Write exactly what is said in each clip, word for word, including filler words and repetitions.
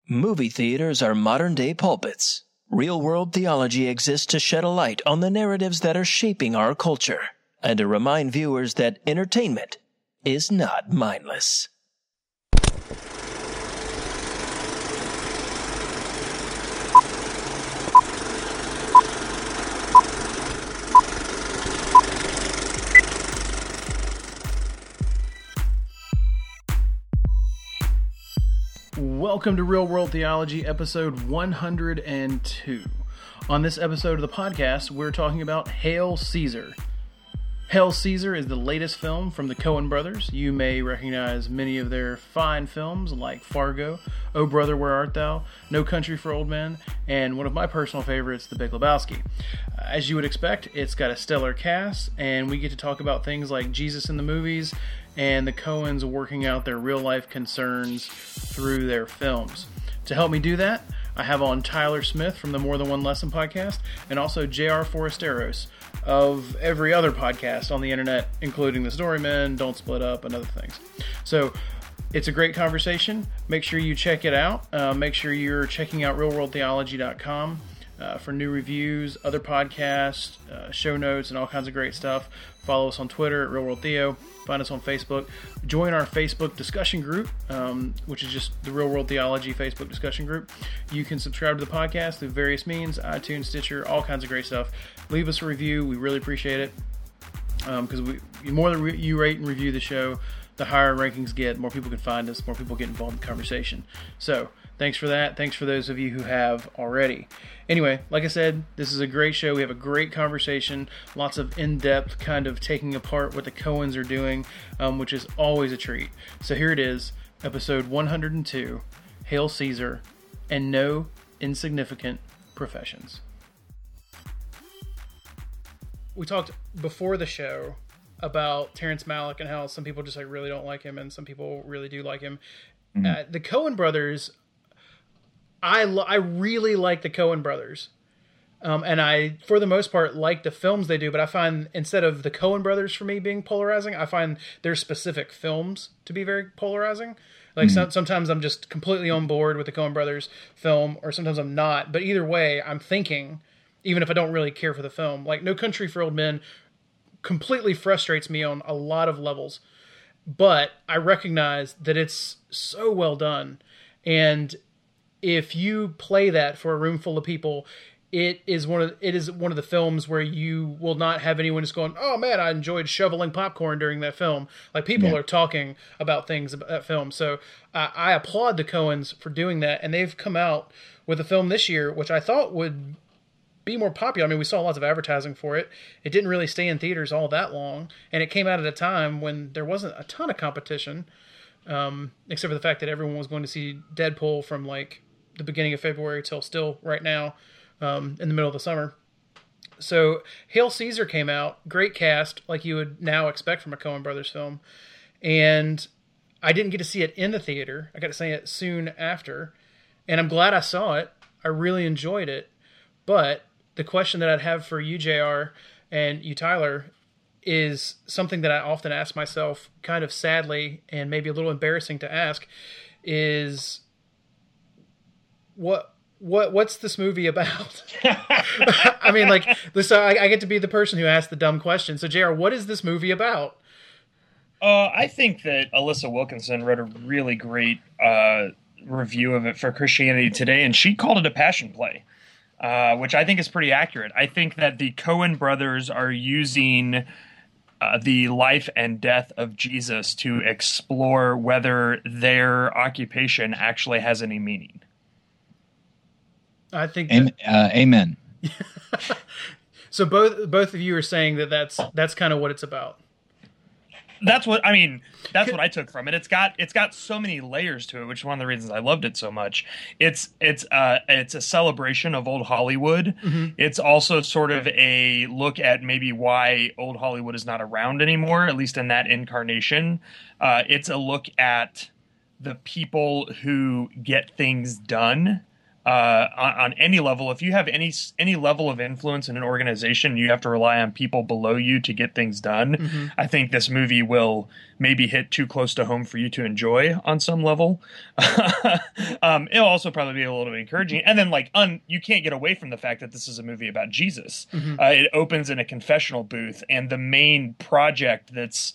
Movie theaters are modern-day pulpits. Real-world theology exists to shed a light on the narratives that are shaping our culture, and to remind viewers that entertainment is not mindless. Welcome to Real World Theology, episode one hundred two. On this episode of the podcast, we're talking about Hail Caesar. Hail Caesar is the latest film from the Coen brothers. You may recognize many of their fine films like Fargo, Oh Brother, Where Art Thou?, No Country for Old Men, and one of my personal favorites, The Big Lebowski. As you would expect, it's got a stellar cast, and we get to talk about things like Jesus in the movies and the Coens working out their real-life concerns through their films. To help me do that, I have on Tyler Smith from the More Than One Lesson podcast, and also J R Forasteros of every other podcast on the internet, including The Storymen, Don't Split Up, and other things. So, it's a great conversation. Make sure you check it out. Uh, make sure you're checking out real world theology dot com uh, for new reviews, other podcasts, uh, show notes, and all kinds of great stuff. Follow us on Twitter at RealWorldTheo. Find us on Facebook. Join our Facebook discussion group, um, which is just the Real World Theology Facebook discussion group. You can subscribe to the podcast through various means, iTunes, Stitcher, all kinds of great stuff. Leave us a review. We really appreciate it. Because um, we the more that you rate and review the show, the higher rankings get, more people can find us, more people get involved in the conversation. So, thanks for that. Thanks for those of you who have already. Anyway, like I said, this is a great show. We have a great conversation, lots of in-depth kind of taking apart what the Coens are doing, um, which is always a treat. So here it is, episode one hundred two, Hail Caesar, and No Insignificant Professions. We talked before the show about Terrence Malick and how some people just like really don't like him and some people really do like him. Mm-hmm. Uh, the Coen brothers, I lo- I really like the Coen brothers. Um, and I, for the most part, like the films they do, but I find instead of the Coen brothers for me being polarizing, I find their specific films to be very polarizing. Like mm-hmm. so, sometimes I'm just completely on board with the Coen brothers film, or sometimes I'm not. But either way, I'm thinking, even if I don't really care for the film, like No Country for Old Men completely frustrates me on a lot of levels, but I recognize that it's so well done, and if you play that for a room full of people, it is one of it is one of the films where you will not have anyone just going, "Oh man, I enjoyed shoveling popcorn during that film." Like people yeah. are talking about things about that film, so uh, I applaud the Coens for doing that, and they've come out with a film this year which I thought would be more popular. I mean, we saw lots of advertising for it. It didn't really stay in theaters all that long, and it came out at a time when there wasn't a ton of competition, um, except for the fact that everyone was going to see Deadpool from like the beginning of February till still right now, um, in the middle of the summer. So Hail Caesar came out, great cast, like you would now expect from a Coen Brothers film, and I didn't get to see it in the theater. I got to see it soon after, and I'm glad I saw it. I really enjoyed it, but the question that I'd have for you, J R, and you, Tyler, is something that I often ask myself, kind of sadly, and maybe a little embarrassing to ask, is what what what's this movie about? I mean, like, this, I, I get to be the person who asks the dumb question. So, J R, what is this movie about? Uh, I think that Alyssa Wilkinson wrote a really great uh, review of it for Christianity Today, and she called it a passion play. Uh, which I think is pretty accurate. I think that the Coen brothers are using uh, the life and death of Jesus to explore whether their occupation actually has any meaning. I think. That, uh, amen. So both both of you are saying that that's that's kind of what it's about. That's what I mean. That's what I took from it. It's got it's got so many layers to it, which is one of the reasons I loved it so much. It's it's uh it's a celebration of old Hollywood. Mm-hmm. It's also sort of a look at maybe why old Hollywood is not around anymore, at least in that incarnation. Uh, it's a look at the people who get things done uh, on, on any level. If you have any any level of influence in an organization, you have to rely on people below you to get things done. Mm-hmm. I think this movie will maybe hit too close to home for you to enjoy on some level. um, it'll also probably be a little bit encouraging. And then, like, un, you can't get away from the fact that this is a movie about Jesus. Mm-hmm. Uh, it opens in a confessional booth, and the main project that's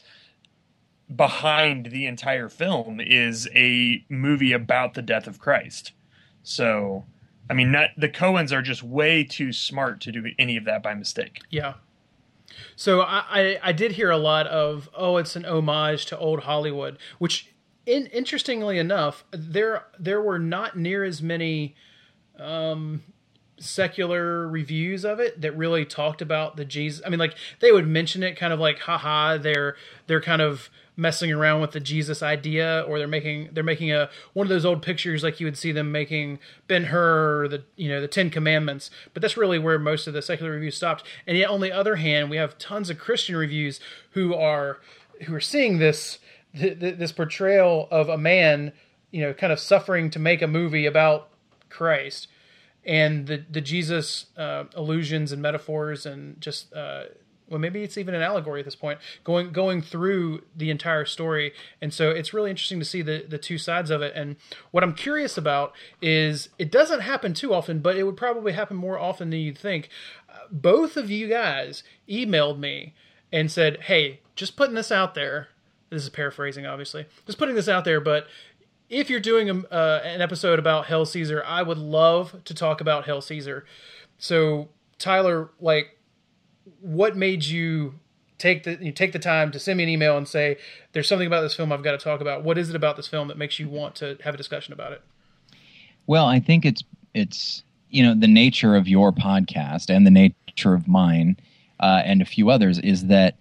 behind the entire film is a movie about the death of Christ. So, I mean, not, the Coens are just way too smart to do any of that by mistake. Yeah. So I, I, I did hear a lot of, oh, it's an homage to old Hollywood, which, in, interestingly enough, there there were not near as many um, secular reviews of it that really talked about the Jesus. I mean, like, they would mention it kind of like, haha, they're they're kind of messing around with the Jesus idea, or they're making they're making a one of those old pictures like you would see them making Ben-Hur, or the you know the Ten Commandments. But that's really where most of the secular reviews stopped. And yet, on the other hand, we have tons of Christian reviews who are who are seeing this this portrayal of a man, you know, kind of suffering to make a movie about Christ, and the the Jesus uh, allusions and metaphors, and just. Uh, Well, maybe it's even an allegory at this point, going going through the entire story. And so it's really interesting to see the, the two sides of it. And what I'm curious about is, it doesn't happen too often, but it would probably happen more often than you'd think. Uh, both of you guys emailed me and said, hey, just putting this out there. This is paraphrasing, obviously. Just putting this out there, but if you're doing a, uh, an episode about Hail Caesar, I would love to talk about Hail Caesar. So, Tyler, like, what made you take the you take the time to send me an email and say, there's something about this film I've got to talk about? What is it about this film that makes you want to have a discussion about it? Well, I think it's it's you know the nature of your podcast and the nature of mine uh, and a few others is that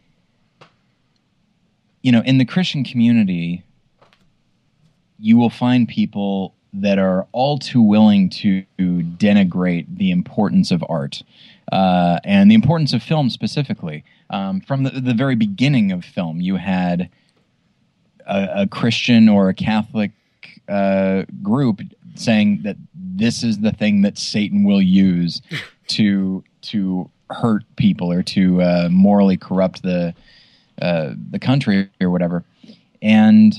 you know in the Christian community you will find people that are all too willing to denigrate the importance of art. Uh, and the importance of film specifically. Um, from the, the very beginning of film, you had a, a Christian or a Catholic uh, group saying that this is the thing that Satan will use to to hurt people or to uh, morally corrupt the uh, the country or whatever. And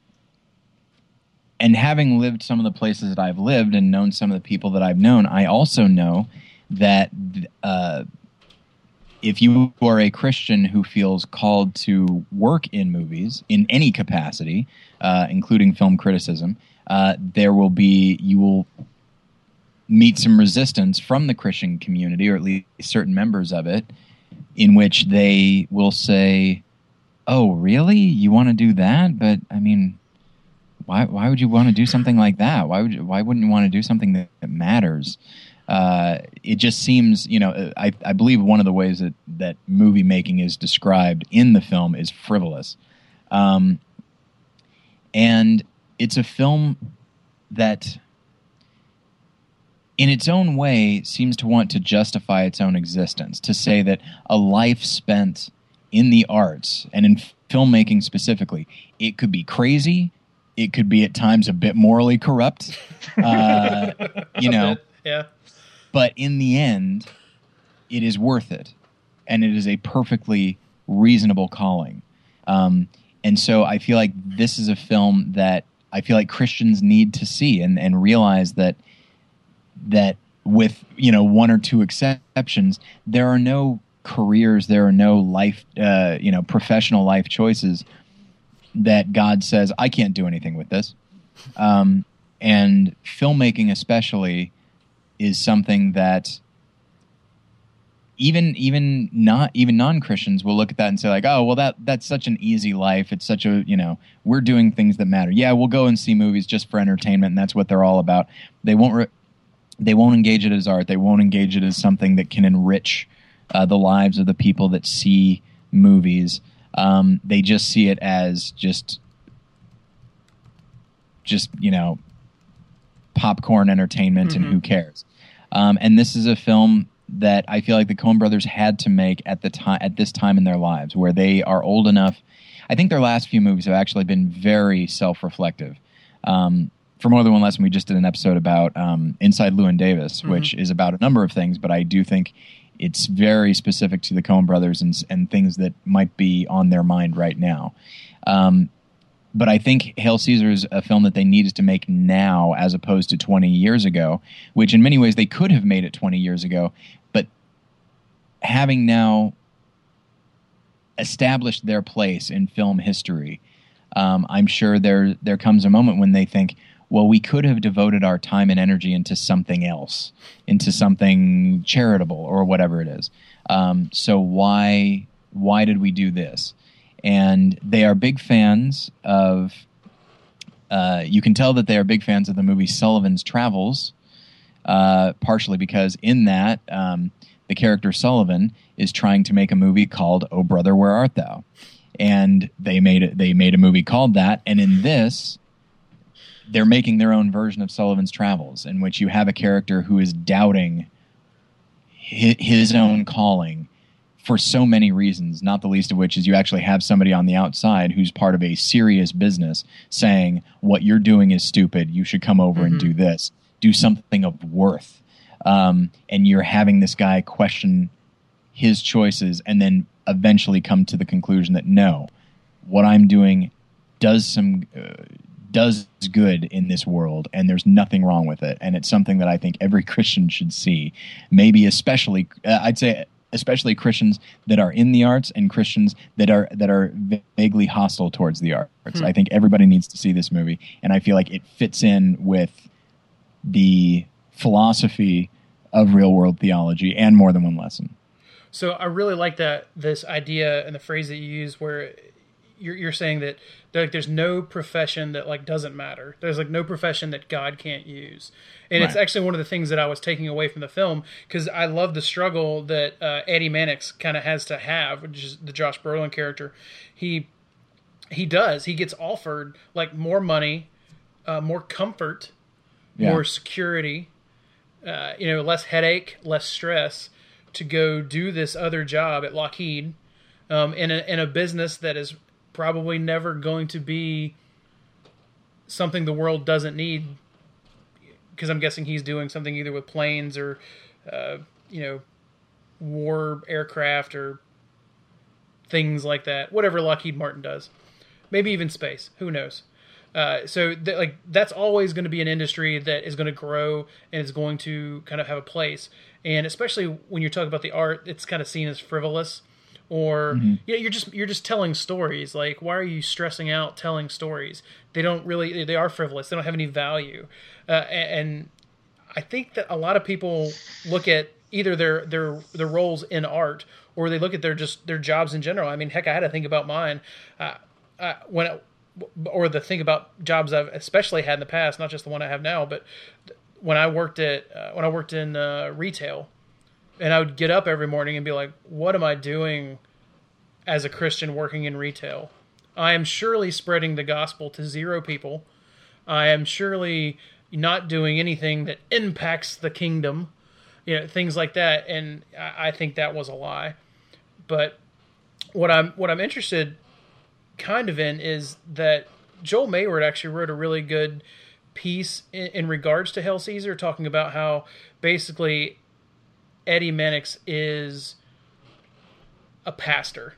and having lived some of the places that I've lived and known some of the people that I've known, I also know that uh, if you are a Christian who feels called to work in movies in any capacity, uh, including film criticism, uh, there will be you will meet some resistance from the Christian community, or at least certain members of it, in which they will say, "Oh, really? You want to do that? But I mean, why? Why would you want to do something like that? Why would you, Why wouldn't you want to do something that, that matters?" Uh, it just seems, you know, I, I believe one of the ways that, that movie making is described in the film is frivolous. Um, and it's a film that, in its own way, seems to want to justify its own existence, to say that a life spent in the arts, and in filmmaking specifically, it could be crazy, it could be at times a bit morally corrupt, uh, you know. Yeah. But in the end, it is worth it, and it is a perfectly reasonable calling. Um, and so I feel like this is a film that I feel like Christians need to see and, and realize that that with you know one or two exceptions, there are no careers, there are no life, uh, you know, professional life choices that God says I can't do anything with this. Um, and filmmaking, especially, is something that even even not even non-Christians will look at that and say like, oh, well, that that's such an easy life. It's such a, you know, we're doing things that matter. Yeah, we'll go and see movies just for entertainment, and that's what they're all about. They won't re- they won't engage it as art. They won't engage it as something that can enrich uh, the lives of the people that see movies. Um, they just see it as just just you know popcorn entertainment, mm-hmm. and who cares. Um, and this is a film that I feel like the Coen brothers had to make at the time, at this time in their lives, where they are old enough. I think their last few movies have actually been very self-reflective. Um, for More Than One Lesson, we just did an episode about um, Inside Llewyn Davis, mm-hmm. which is about a number of things, but I do think it's very specific to the Coen brothers and, and things that might be on their mind right now. Um, but I think Hail Caesar is a film that they needed to make now as opposed to twenty years ago, which in many ways they could have made it twenty years ago, but having now established their place in film history, um, I'm sure there there comes a moment when they think, well, we could have devoted our time and energy into something else, into something charitable or whatever it is. Um, so why why did we do this? And they are big fans of, uh, you can tell that they are big fans of the movie Sullivan's Travels, uh, partially because in that, um, the character Sullivan is trying to make a movie called Oh Brother, Where Art Thou? And they made it, they made a movie called that. And in this, they're making their own version of Sullivan's Travels, in which you have a character who is doubting his, his own calling for so many reasons, not the least of which is you actually have somebody on the outside who's part of a serious business saying, what you're doing is stupid, you should come over mm-hmm. and do this, do something of worth. Um, and you're having this guy question his choices and then eventually come to the conclusion that no, what I'm doing does some uh, does good in this world, and there's nothing wrong with it. And it's something that I think every Christian should see. Maybe especially, uh, I'd say, especially Christians that are in the arts and Christians that are that are vaguely hostile towards the arts. Hmm. I think everybody needs to see this movie, and I feel like it fits in with the philosophy of real world theology and More Than One Lesson. So I really like that this idea and the phrase that you use where you're you're saying that like there's no profession that like doesn't matter. There's like no profession that God can't use. And right. It's actually one of the things that I was taking away from the film, because I love the struggle that uh, Eddie Mannix kind of has to have, which is the Josh Brolin character. He he does. He gets offered like more money, uh, more comfort, yeah. more security, uh, you know, less headache, less stress to go do this other job at Lockheed um, in a in a business that is probably never going to be something the world doesn't need. Because I'm guessing he's doing something either with planes or, uh, you know, war aircraft or things like that. Whatever Lockheed Martin does, maybe even space. Who knows? Uh, so th- like that's always going to be an industry that is going to grow and is going to kind of have a place. And especially when you're talking about the art, it's kind of seen as frivolous, or mm-hmm. you know, you're just you're just telling stories. Like, why are you stressing out telling stories? They don't really they are frivolous. They don't have any value. Uh, and I think that a lot of people look at either their their their roles in art, or they look at their just their jobs in general. I mean, heck, I had to think about mine uh, uh, when, it, or the think about jobs I've especially had in the past, not just the one I have now, but when I worked at uh, when I worked in uh, retail, and I would get up every morning and be like, "What am I doing as a Christian working in retail? I am surely spreading the gospel to zero people. I am surely not doing anything that impacts the kingdom, you know, things like that." And I, I think that was a lie. But what I'm what I'm interested kind of in is that Joel Mayward actually wrote a really good piece in, in regards to Hail Caesar, talking about how basically Eddie Mannix is a pastor.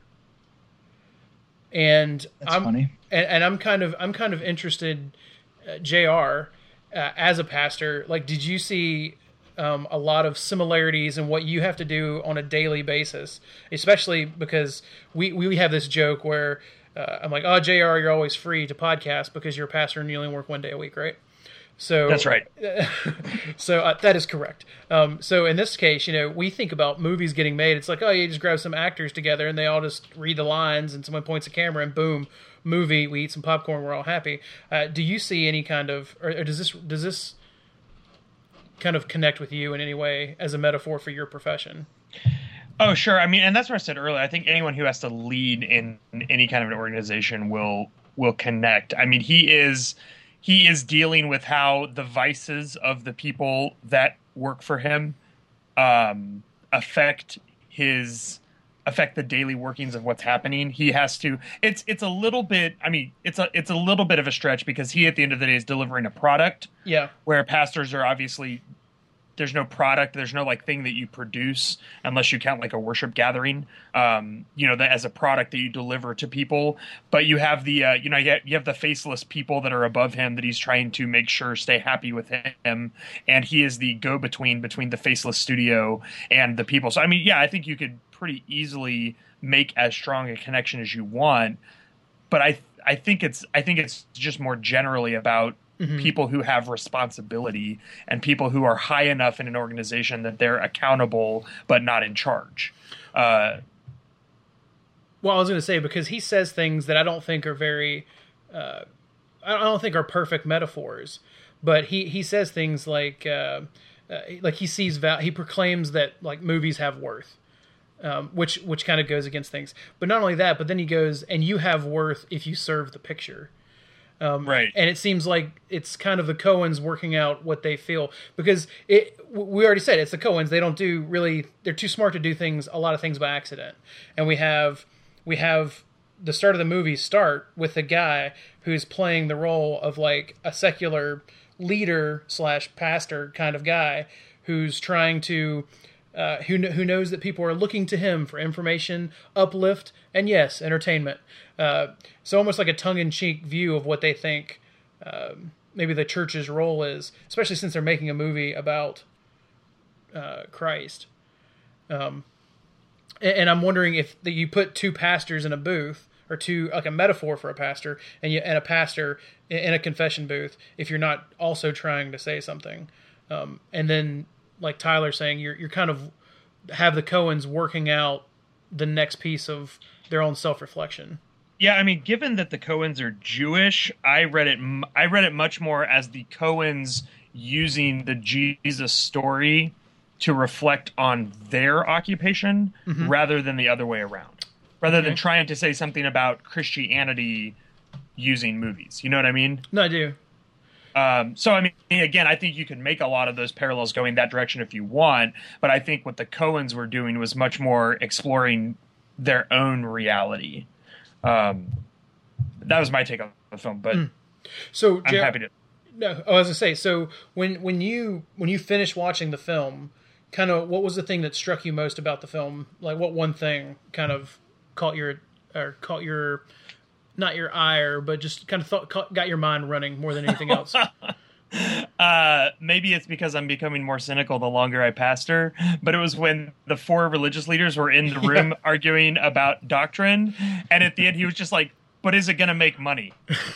And That's I'm funny. And, and I'm kind of I'm kind of interested, uh, J R, uh, as a pastor. Like, did you see um, a lot of similarities in what you have to do on a daily basis? Especially because we we have this joke where uh, I'm like, "Oh, J R, you're always free to podcast because you're a pastor and you only work one day a week, right?" So that's right. so uh, that is correct. Um, so in this case, you know, we think about movies getting made. It's like, oh, you just grab some actors together and they all just read the lines and someone points a camera and boom, movie. We eat some popcorn. We're all happy. Uh, do you see any kind of, or, or does this does this kind of connect with you in any way as a metaphor for your profession? Oh, sure. I mean, and that's what I said earlier. I think anyone who has to lead in any kind of an organization will will connect. I mean, he is. He is dealing with how the vices of the people that work for him um, affect his affect the daily workings of what's happening. He has to. It's it's a little bit. I mean, it's a it's a little bit of a stretch because he at the end of the day is delivering a product. Yeah. Where pastors are obviously. There's no product. There's no like thing that you produce unless you count like a worship gathering, um, you know, that as a product that you deliver to people. But you have the, uh, you know, you have, you have the faceless people that are above him that he's trying to make sure stay happy with him. And he is the go-between between the faceless studio and the people. So, I mean, yeah, I think you could pretty easily make as strong a connection as you want. But I, I think it's, I think it's just more generally about Mm-hmm. people who have responsibility and people who are high enough in an organization that they're accountable but not in charge. Uh, well, I was going to say, because he says things that I don't think are very, uh, I don't think are perfect metaphors, but he, he says things like, uh, uh, like he sees, val- he proclaims that like movies have worth. Um, which which kind of goes against things. But not only that, but then he goes, and you have worth if you serve the picture. Um, right. And it seems like it's kind of the Coens working out what they feel, because it, we already said it's the Coens. They don't do really, they're too smart to do things, a lot of things by accident. And we have, we have the start of the movie start with a guy who's playing the role of like a secular leader slash pastor kind of guy who's trying to, uh, who, who knows that people are looking to him for information, uplift, and yes, entertainment. Uh, so almost like a tongue-in-cheek view of what they think um, maybe the church's role is, especially since they're making a movie about uh, Christ. Um, and, and I'm wondering if the, you put two pastors in a booth, or two, like a metaphor for a pastor, and you and a pastor in, in a confession booth, if you're not also trying to say something. Um, and then, like Tyler saying, you're you're kind of have the Coens working out the next piece of their own self-reflection. Yeah, I mean, given that the Coens are Jewish, I read it. I read it much more as the Coens using the Jesus story to reflect on their occupation, mm-hmm. rather than the other way around. Rather okay. than trying to say something about Christianity using movies. You know what I mean? No, I do. Um, so, I mean, again, I think you can make a lot of those parallels going that direction if you want. But I think what the Coens were doing was much more exploring their own reality. Um, that was my take on the film, but mm. so I'm Jer- happy to. No, I was gonna say. So when when you when you finished watching the film, kind of what was the thing that struck you most about the film? Like, what one thing kind of caught your or caught your not your ire, but just kind of thought, caught, got your mind running more than anything else? Uh, maybe it's because I'm becoming more cynical the longer I pastor, but it was when the four religious leaders were in the room yeah. arguing about doctrine, and at the end he was just like, but is it going to make money?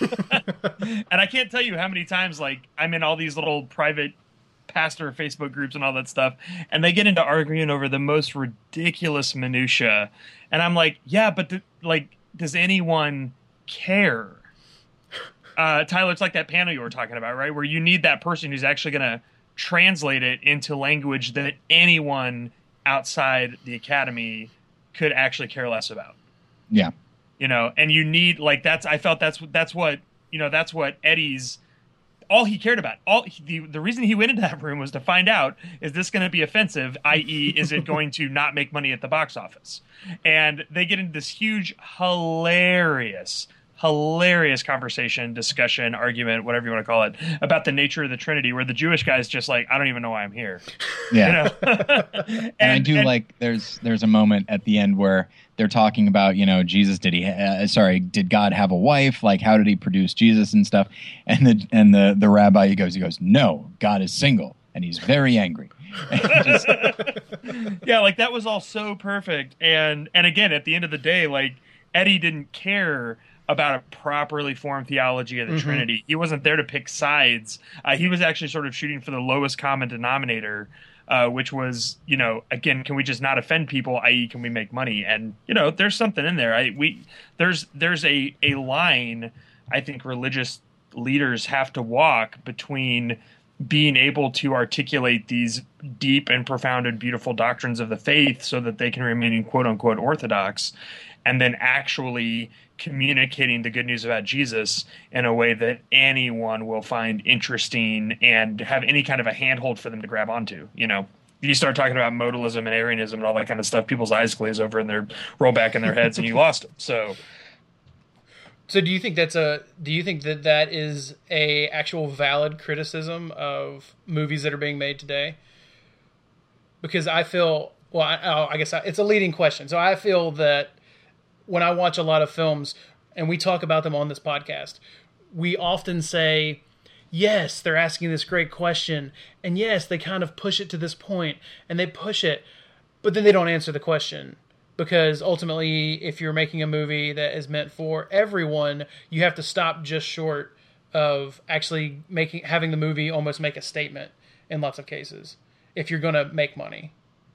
And I can't tell you how many times, like, I'm in all these little private pastor Facebook groups and all that stuff, and they get into arguing over the most ridiculous minutia, and I'm like, yeah, but th- like, does anyone care? Uh, Tyler, it's like that panel you were talking about, right? Where you need that person who's actually going to translate it into language that anyone outside the academy could actually care less about. Yeah. You know, and you need, like, that's, I felt that's, that's what, you know, that's what Eddie's, all he cared about. All the, the reason he went into that room was to find out, is this going to be offensive? that is, is it going to not make money at the box office? And they get into this huge, hilarious hilarious conversation, discussion, argument, whatever you want to call it, about the nature of the Trinity, where the Jewish guy's just like, I don't even know why I'm here. Yeah. You know? and, and I do and, like, there's there's a moment at the end where they're talking about, you know, Jesus, did he, uh, sorry, did God have a wife? Like, how did he produce Jesus and stuff? And the, and the, the rabbi, he goes, he goes, no, God is single, and he's very angry. Just, yeah, like, that was all so perfect. And, and again, at the end of the day, like, Eddie didn't care about a properly formed theology of the mm-hmm. Trinity. He wasn't there to pick sides. Uh, he was actually sort of shooting for the lowest common denominator, uh, which was, you know, again, can we just not offend people, that is, can we make money? And, you know, there's something in there. I, we there's there's a, a line I think religious leaders have to walk between being able to articulate these deep and profound and beautiful doctrines of the faith so that they can remain quote unquote orthodox, and then actually communicating the good news about Jesus in a way that anyone will find interesting and have any kind of a handhold for them to grab onto, you know? you start talking about modalism and Arianism and all that kind of stuff, people's eyes glaze over and they roll back in their heads, and you lost them. So, so do you think that's a? Do you think that that is a actual valid criticism of movies that are being made today? Because I feel, well, I, oh, I guess I, it's a leading question. So I feel that when I watch a lot of films and we talk about them on this podcast, we often say, yes, they're asking this great question, and yes, they kind of push it to this point, and they push it, but then they don't answer the question. Because ultimately, if you're making a movie that is meant for everyone, you have to stop just short of actually making having the movie almost make a statement in lots of cases, if you're going to make money.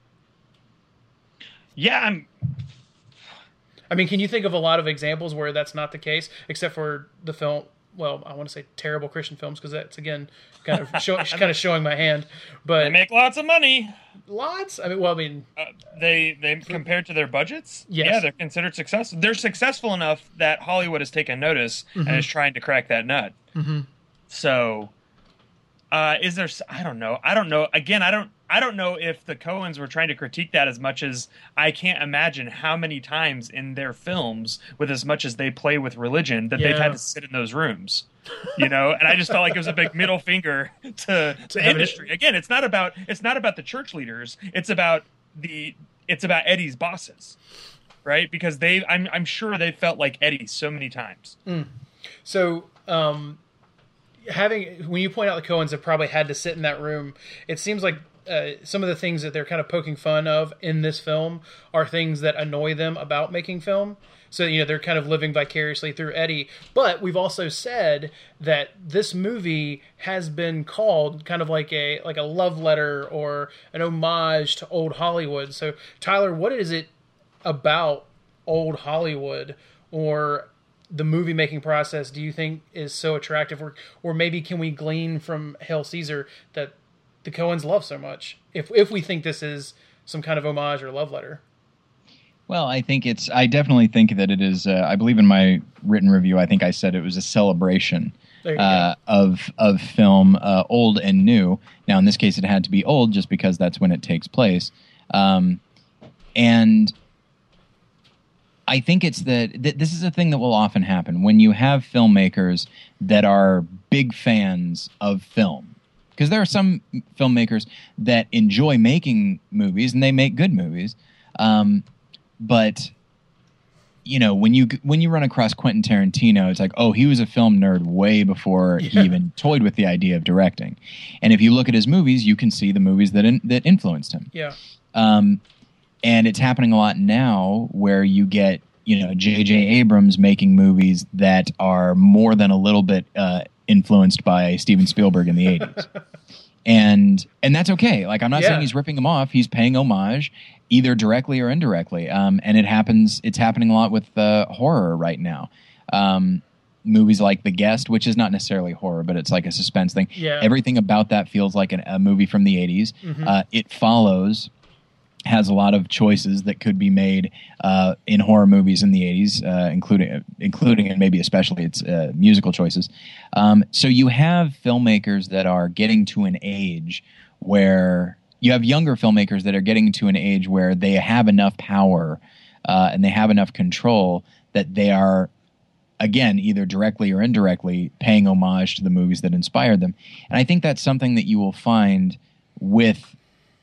Yeah, I'm... I mean, can you think of a lot of examples where that's not the case, except for the film... Well, I want to say terrible Christian films, because that's, again, kind of show, kind of showing my hand. But they make lots of money. Lots? I mean, well, I mean... Uh, they, they compared to their budgets? Yes. Yeah, they're considered successful. They're successful enough that Hollywood has taken notice mm-hmm. and is trying to crack that nut. Mm-hmm. So, uh, is there... I don't know. I don't know. Again, I don't... I don't know if the Coens were trying to critique that as much as I can't imagine how many times in their films, with as much as they play with religion, that yeah. they've had to sit in those rooms, you know. And I just felt like it was a big middle finger to, to the industry. Again, it's not about it's not about the church leaders. It's about the it's about Eddie's bosses, right? Because they, I'm I'm sure they felt like Eddie so many times. Mm. So. Um... Having when you point out the Coens have probably had to sit in that room, it seems like uh, some of the things that they're kind of poking fun of in this film are things that annoy them about making film. So, you know, they're kind of living vicariously through Eddie. But we've also said that this movie has been called kind of like a like a love letter or an homage to old Hollywood. So, Tyler, what is it about old Hollywood or the movie making process do you think is so attractive, or or maybe can we glean from Hail Caesar that the Coens love so much, if if we think this is some kind of homage or love letter? Well, I think it's I definitely think that it is uh, I believe in my written review I think I said it was a celebration uh, of of film, uh, old and new. Now in this case it had to be old just because that's when it takes place, um, and I think it's that th- this is a thing that will often happen when you have filmmakers that are big fans of film. Because there are some filmmakers that enjoy making movies, and they make good movies. Um, but, you know, when you when you run across Quentin Tarantino, it's like, oh, he was a film nerd way before yeah. he even toyed with the idea of directing. And if you look at his movies, you can see the movies that in, that influenced him. Yeah. Um, And it's happening a lot now where you get, you know, J J Abrams making movies that are more than a little bit uh, influenced by Steven Spielberg in the eighties. and and that's okay. Like, I'm not yeah. saying he's ripping him off. He's paying homage either directly or indirectly. Um, and it happens. It's happening a lot with uh, horror right now. Um, movies like The Guest, which is not necessarily horror, but it's like a suspense thing. Yeah. Everything about that feels like an, a movie from the eighties. Mm-hmm. Uh, It Follows has a lot of choices that could be made uh, in horror movies in the eighties, uh, including including and maybe especially its uh, musical choices. Um, so you have filmmakers that are getting to an age where you have younger filmmakers that are getting to an age where they have enough power uh, and they have enough control that they are, again, either directly or indirectly paying homage to the movies that inspired them. And I think that's something that you will find with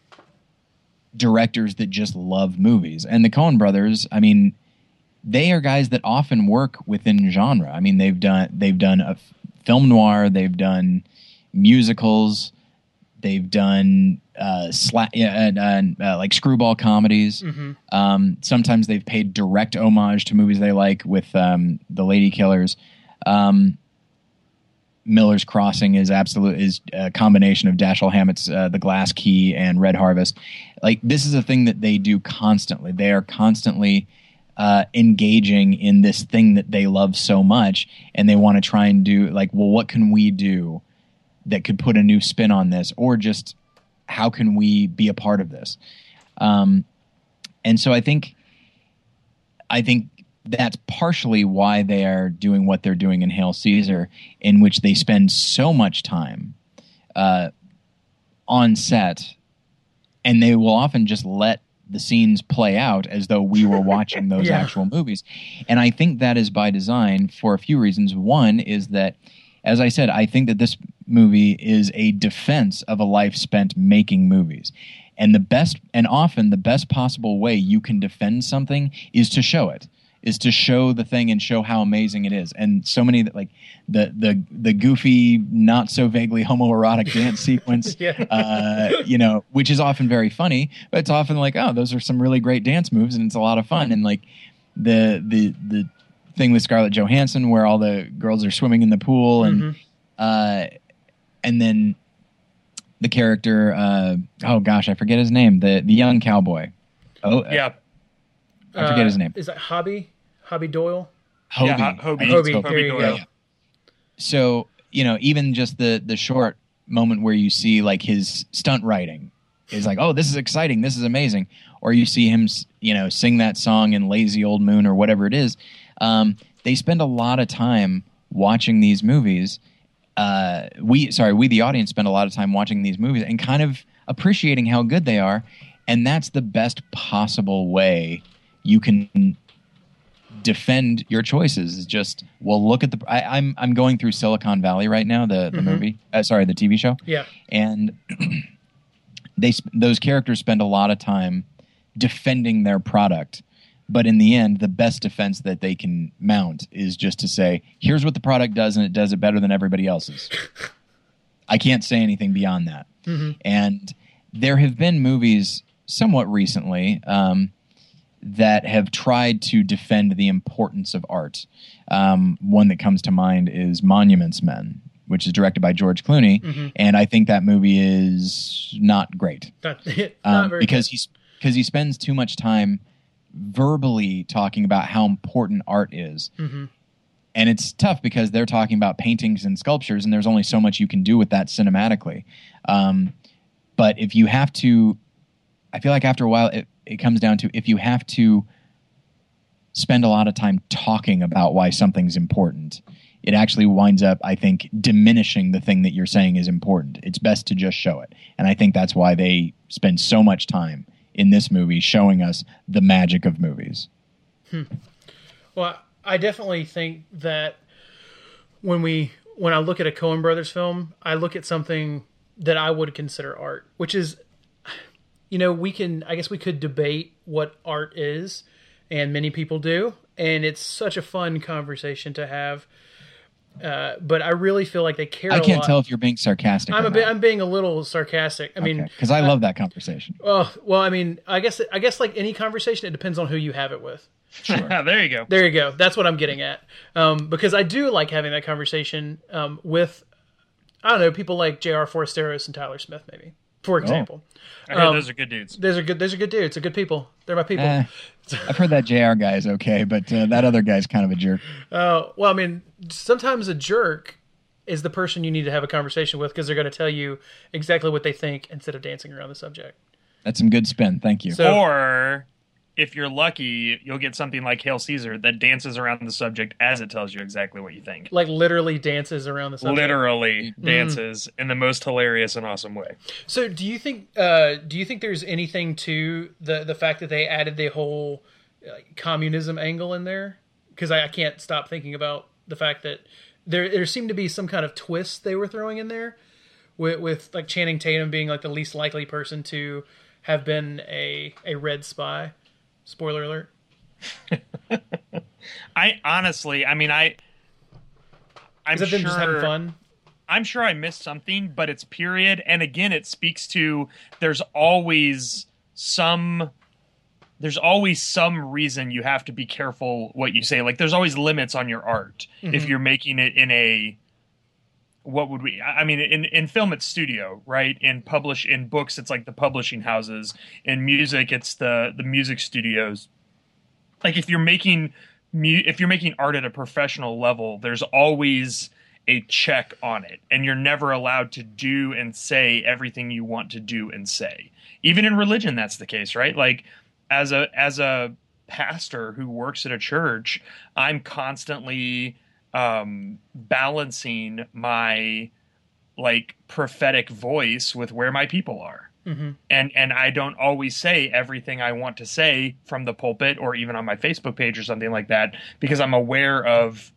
directors that just love movies. And the Coen brothers, I mean, they are guys that often work within genre. I mean, they've done they've done a film noir, they've done musicals, they've done uh, sla- yeah, uh, uh, like screwball comedies. Mm-hmm. Um, sometimes they've paid direct homage to movies they like with um, the Lady Killers. Um, Miller's Crossing is absolute is a combination of Dashiell Hammett's uh, The Glass Key and Red Harvest. Like, this is a thing that they do constantly. They are constantly uh, engaging in this thing that they love so much, and they want to try and do like, well, what can we do that could put a new spin on this, or just how can we be a part of this? Um, and so I think, I think. That's partially why they are doing what they're doing in Hail Caesar, in which they spend so much time uh, on set and they will often just let the scenes play out as though we were watching those Yeah. actual movies. And I think that is by design for a few reasons. One is that, as I said, I think that this movie is a defense of a life spent making movies. And the best, and often the best possible way you can defend something is to show it, is to show the thing and show how amazing it is. And so many, like the the the goofy, not so vaguely homoerotic dance sequence, Yeah. uh, you know, which is often very funny, but it's often like, oh, those are some really great dance moves, and it's a lot of fun. And like the the the thing with Scarlett Johansson, where all the girls are swimming in the pool, and Mhm. uh, and then the character, uh, oh gosh, I forget his name, the the young cowboy. Oh, uh, Yeah. I forget his name. Uh, Is that Hobby? Hobby Doyle? Hobie. Yeah, Ho- I Hobie. think it's Hobie. Hobie. There you Hobie go. Doyle. Yeah. So, you know, even just the the short moment where you see like his stunt writing is like, oh, this is exciting, this is amazing, or you see him, you know, sing that song in Lazy Old Moon or whatever it is. Um, they spend a lot of time watching these movies. Uh, we, sorry, we the audience spend a lot of time watching these movies and kind of appreciating how good they are, and that's the best possible way you can defend your choices. Is just, well, look at the. I, I'm I'm going through Silicon Valley right now, the the Mhm. movie. Uh, sorry, the T V show. Yeah. And they sp- those characters spend a lot of time defending their product, but in the end, the best defense that they can mount is just to say, "Here's what the product does, and it does it better than everybody else's." I can't say anything beyond that. Mhm. And there have been movies somewhat recently um, that have tried to defend the importance of art. Um, one that comes to mind is Monuments Men, which is directed by George Clooney, Mhm. and I think that movie is not great Not, not um, very because good. he's because he spends too much time verbally talking about how important art is. Mhm. And it's tough because they're talking about paintings and sculptures, and there's only so much you can do with that cinematically. Um, but if you have to, I feel like after a while, it, it comes down to if you have to spend a lot of time talking about why something's important, it actually winds up, I think, diminishing the thing that you're saying is important. It's best to just show it. And I think that's why they spend so much time in this movie showing us the magic of movies. Well, I definitely think that when we when I look at a Coen Brothers film, I look at something that I would consider art, which is, you know, we can I guess we could debate what art is, and many people do, and it's such a fun conversation to have. Uh, but I really feel like they care. I a can't lot. tell if you're being sarcastic. I'm or a bit, not. I'm being a little sarcastic. I mean, because I love that conversation. oh well, I mean, I guess I guess like any conversation, it depends on who you have it with. There you go. There you go. That's what I'm getting at. Um, because I do like having that conversation um, with, I don't know, people like J R Forasteros and Tyler Smith, maybe, for example. I heard Um, those are good dudes. Those are good. Those are good dudes. They're good people. They're my people. Eh, I've heard that J R guy is okay, but uh, that other guy's kind of a jerk. Uh, well, I mean, sometimes a jerk is the person you need to have a conversation with because they're going to tell you exactly what they think instead of dancing around the subject. That's some good spin. Thank you. So- Or if you're lucky, you'll get something like Hail Caesar that dances around the subject as it tells you exactly what you think. Like literally dances around the subject. Literally dances in the most hilarious and awesome way. So, do you think? Uh, do you think there's anything to the the fact that they added the whole like, communism angle in there? Because I, I can't stop thinking about the fact that there there seemed to be some kind of twist they were throwing in there, with, with like Channing Tatum being like the least likely person to have been a a red spy. Spoiler alert. I honestly, I mean, I, I'm Is that them sure, just having fun? I'm sure I missed something, but it's period. And again, it speaks to there's always some, there's always some reason you have to be careful what you say. Like there's always limits on your art if you're making it in a, what would we, I mean, in, in film, it's studio, right? In publish, in books, it's like the publishing houses. In music, it's the, the music studios. Like if you're making, mu- if you're making art at a professional level, there's always a check on it, and you're never allowed to do and say everything you want to do and say. Even in religion, that's the case, right? Like as a, as a pastor who works at a church, I'm constantly um, balancing my like prophetic voice with where my people are. Mm-hmm. And and I don't always say everything I want to say from the pulpit or even on my Facebook page or something like that, because I'm aware of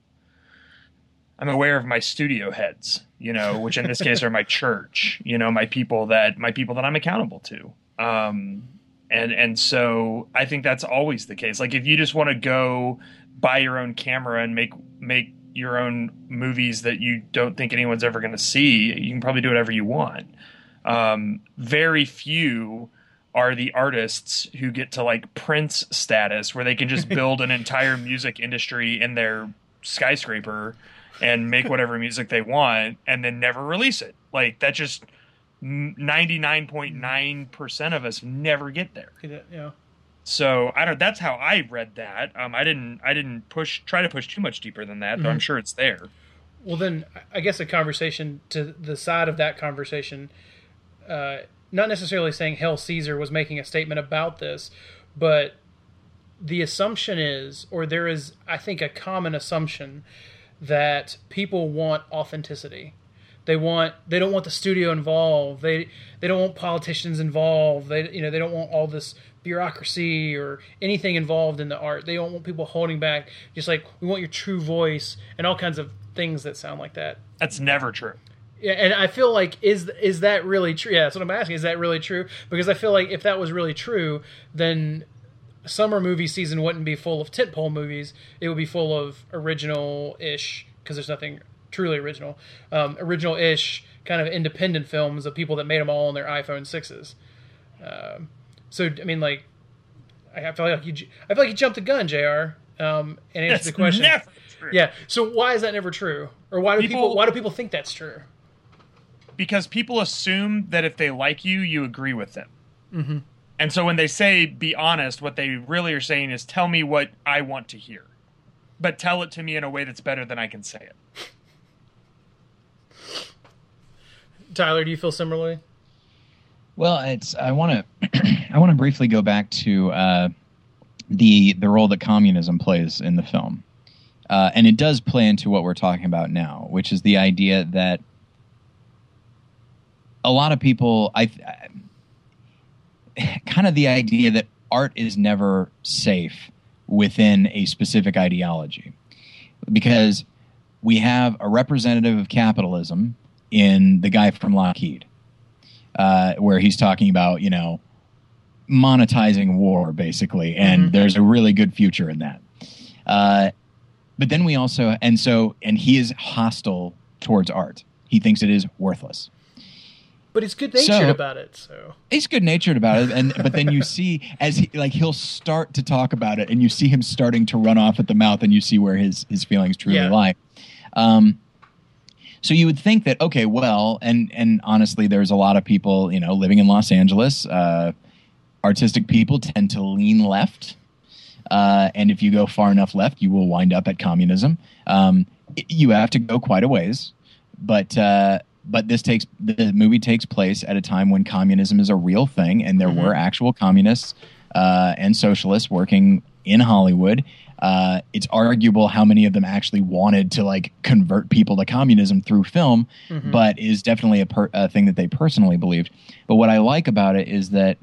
I'm aware of my studio heads, you know, which in this case are my church, you know, my people that my people that I'm accountable to. Um, and and so I think that's always the case. Like if you just want to go buy your own camera and make make your own movies that you don't think anyone's ever going to see, you can probably do whatever you want. Um, very few are the artists who get to like Prince status where they can just build an entire music industry in their skyscraper and make whatever music they want and then never release it. Like that just ninety-nine point nine percent of us never get there. Yeah. So I don't, that's how I read that. Um, I didn't, I didn't push, try to push too much deeper than that, mm-hmm. though I'm sure it's there. Well, then I guess a conversation to the side of that conversation, uh, not necessarily saying Hail Caesar was making a statement about this, but the assumption is, or there is, I think, a common assumption that people want authenticity. They want, they don't want the studio involved. They, they don't want politicians involved. They, you know, they don't want all this bureaucracy or anything involved in the art. They don't want people holding back. Just like, we want your true voice and all kinds of things that sound like that. That's never true. Yeah, and I feel like, is is that really true? Yeah, that's what I'm asking. Is that really true? Because I feel like if that was really true, then summer movie season wouldn't be full of tentpole movies. It would be full of original-ish, because there's nothing truly original, um, original-ish kind of independent films of people that made them all on their iPhone sixes. Um, so, I mean, like, I feel like you, I feel like you jumped the gun, J R, um, and answered that's the question. Never true. Yeah. So why is that never true? Or why do people, people why do people think that's true? Because people assume that if they like you, you agree with them. Mm-hmm. And so when they say, be honest, what they really are saying is, tell me what I want to hear. But tell it to me in a way that's better than I can say it. Tyler, do you feel similarly? Well, it's. I want to. I want to briefly go back to uh, the the role that communism plays in the film, uh, and it does play into what we're talking about now, which is the idea that a lot of people, I, I kind of the idea that art is never safe within a specific ideology, because we have a representative of capitalism in the guy from Lockheed, uh, where he's talking about, you know, monetizing war, basically, and mm-hmm. there's a really good future in that. Uh, but then we also, and so, and he is hostile towards art. He thinks it is worthless. But he's good-natured so, about it, so... He's good-natured about it, and but then you see, as he, like, he'll start to talk about it, and you see him starting to run off at the mouth, and you see where his, his feelings truly yeah. lie. Um, so you would think that, okay, well, and, and honestly, there's a lot of people, you know, living in Los Angeles, uh, artistic people tend to lean left, uh, and if you go far enough left, you will wind up at communism. Um, it, you have to go quite a ways, but... Uh, But this takes the movie takes place at a time when communism is a real thing, and there mm-hmm. were actual communists uh, and socialists working in Hollywood. Uh, it's arguable how many of them actually wanted to like convert people to communism through film, mm-hmm. but is definitely a, per- a thing that they personally believed. But what I like about it is that,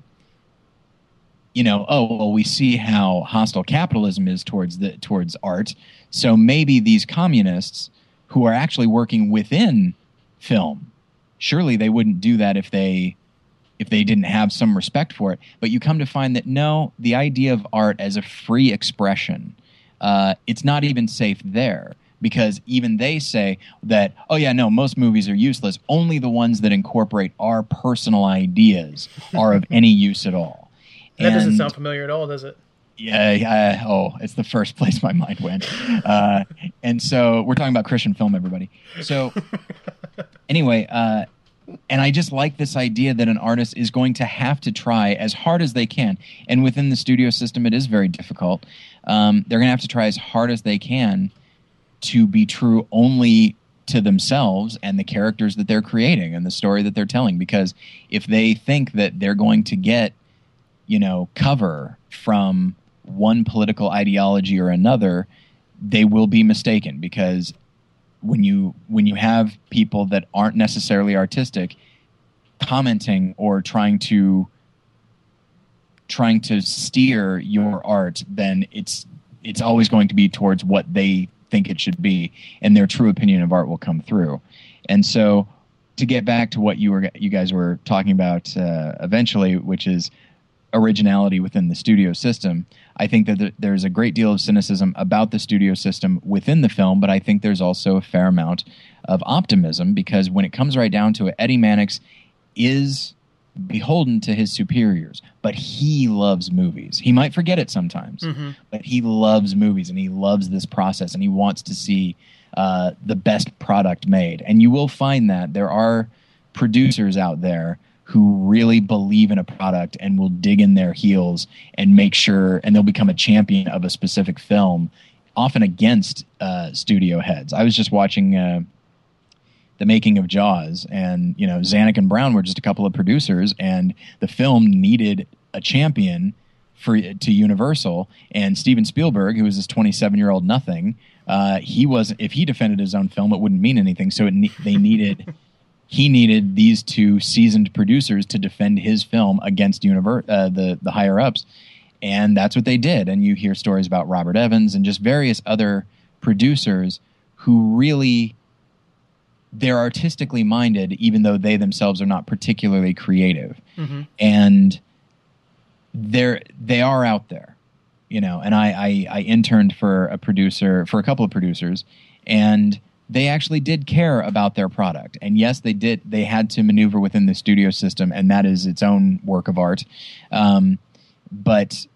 you know, oh well, we see how hostile capitalism is towards the towards art, so maybe these communists who are actually working within film, surely they wouldn't do that if they if they didn't have some respect for it. But you come to find that no, the idea of art as a free expression, uh, it's not even safe there, because even they say that, oh yeah, no, most movies are useless. Only the ones that incorporate our personal ideas are of any use at all. That and, doesn't sound familiar at all, does it? Yeah, yeah. Oh, it's the first place my mind went. Uh, and so we're talking about Christian film, everybody. So anyway, uh, and I just like this idea that an artist is going to have to try as hard as they can. And within the studio system, it is very difficult. Um, they're going to have to try as hard as they can to be true only to themselves and the characters that they're creating and the story that they're telling. Because if they think that they're going to get, you know, cover from one political ideology or another, they will be mistaken, because when you when you have people that aren't necessarily artistic commenting or trying to trying to steer your art, then it's it's always going to be towards what they think it should be, and their true opinion of art will come through. And so, to get back to what you were you guys were talking about uh, eventually, which is originality within the studio system, I think that there's a great deal of cynicism about the studio system within the film, but I think there's also a fair amount of optimism, because when it comes right down to it, Eddie Mannix is beholden to his superiors, but he loves movies. He might forget it sometimes, mm-hmm. but he loves movies, and he loves this process, and he wants to see uh, the best product made. And you will find that there are producers out there who really believe in a product and will dig in their heels and make sure, and they'll become a champion of a specific film, often against uh, studio heads. I was just watching uh, the making of Jaws, and you know, Zanuck and Brown were just a couple of producers, and the film needed a champion for to Universal. And Steven Spielberg, who was this twenty-seven-year-old nothing, uh, he was if he defended his own film, it wouldn't mean anything. So it ne- they needed. He needed these two seasoned producers to defend his film against univer- uh, the the higher ups, and that's what they did. And you hear stories about Robert Evans and just various other producers who really, they're artistically minded, even though they themselves are not particularly creative, mm-hmm. and they're they are out there, you know. And I, I I interned for a producer for a couple of producers, and they actually did care about their product. And yes, they did. They had to maneuver within the studio system, and that is its own work of art. Um, but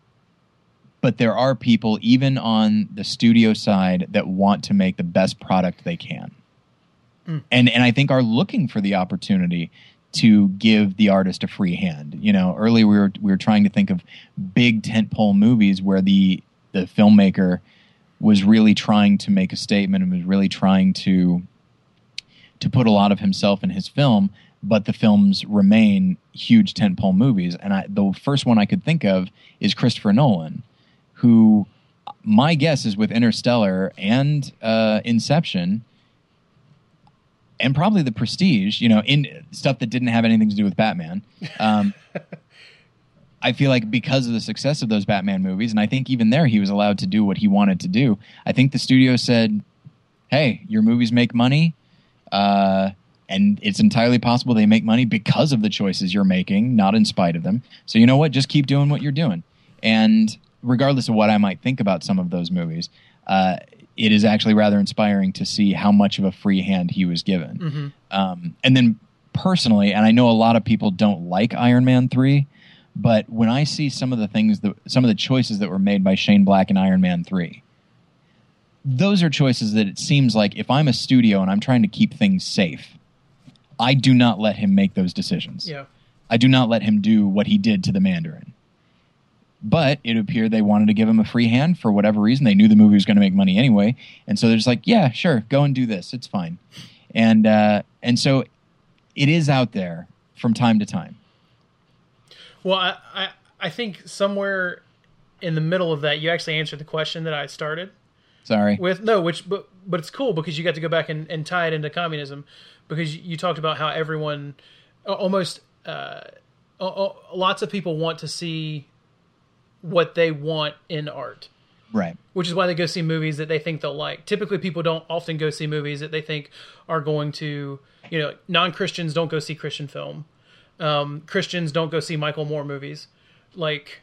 but there are people, even on the studio side, that want to make the best product they can. Mm. And and I think are looking for the opportunity to give the artist a free hand. You know, earlier we were we were trying to think of big tentpole movies where the the filmmaker was really trying to make a statement and was really trying to to put a lot of himself in his film, but the films remain huge tentpole movies. And I, the first one I could think of is Christopher Nolan, who my guess is with Interstellar and uh, Inception, and probably The Prestige, you know, in stuff that didn't have anything to do with Batman. Um, I feel like because of the success of those Batman movies, and I think even there he was allowed to do what he wanted to do, I think the studio said, hey, your movies make money, uh, and it's entirely possible they make money because of the choices you're making, not in spite of them. So you know what? Just keep doing what you're doing. And regardless of what I might think about some of those movies, uh, it is actually rather inspiring to see how much of a free hand he was given. Mm-hmm. Um, and then personally, and I know a lot of people don't like Iron Man three, but when I see some of the things that, some of the choices that were made by Shane Black in Iron Man three, those are choices that it seems like if I'm a studio and I'm trying to keep things safe, I do not let him make those decisions. Yeah. I do not let him do what he did to the Mandarin. But it appeared they wanted to give him a free hand for whatever reason. They knew the movie was going to make money anyway. And so they're just like, yeah, sure, go and do this. It's fine. And uh, and so it is out there from time to time. Well, I, I, I think somewhere in the middle of that, you actually answered the question that I started. Sorry. With no, which but but it's cool because you got to go back and, and tie it into communism, because you, you talked about how everyone, almost uh, lots of people want to see what they want in art. Right. Which is why they go see movies that they think they'll like. Typically, people don't often go see movies that they think are going to, you know, non-Christians don't go see Christian film. Um, Christians don't go see Michael Moore movies, like,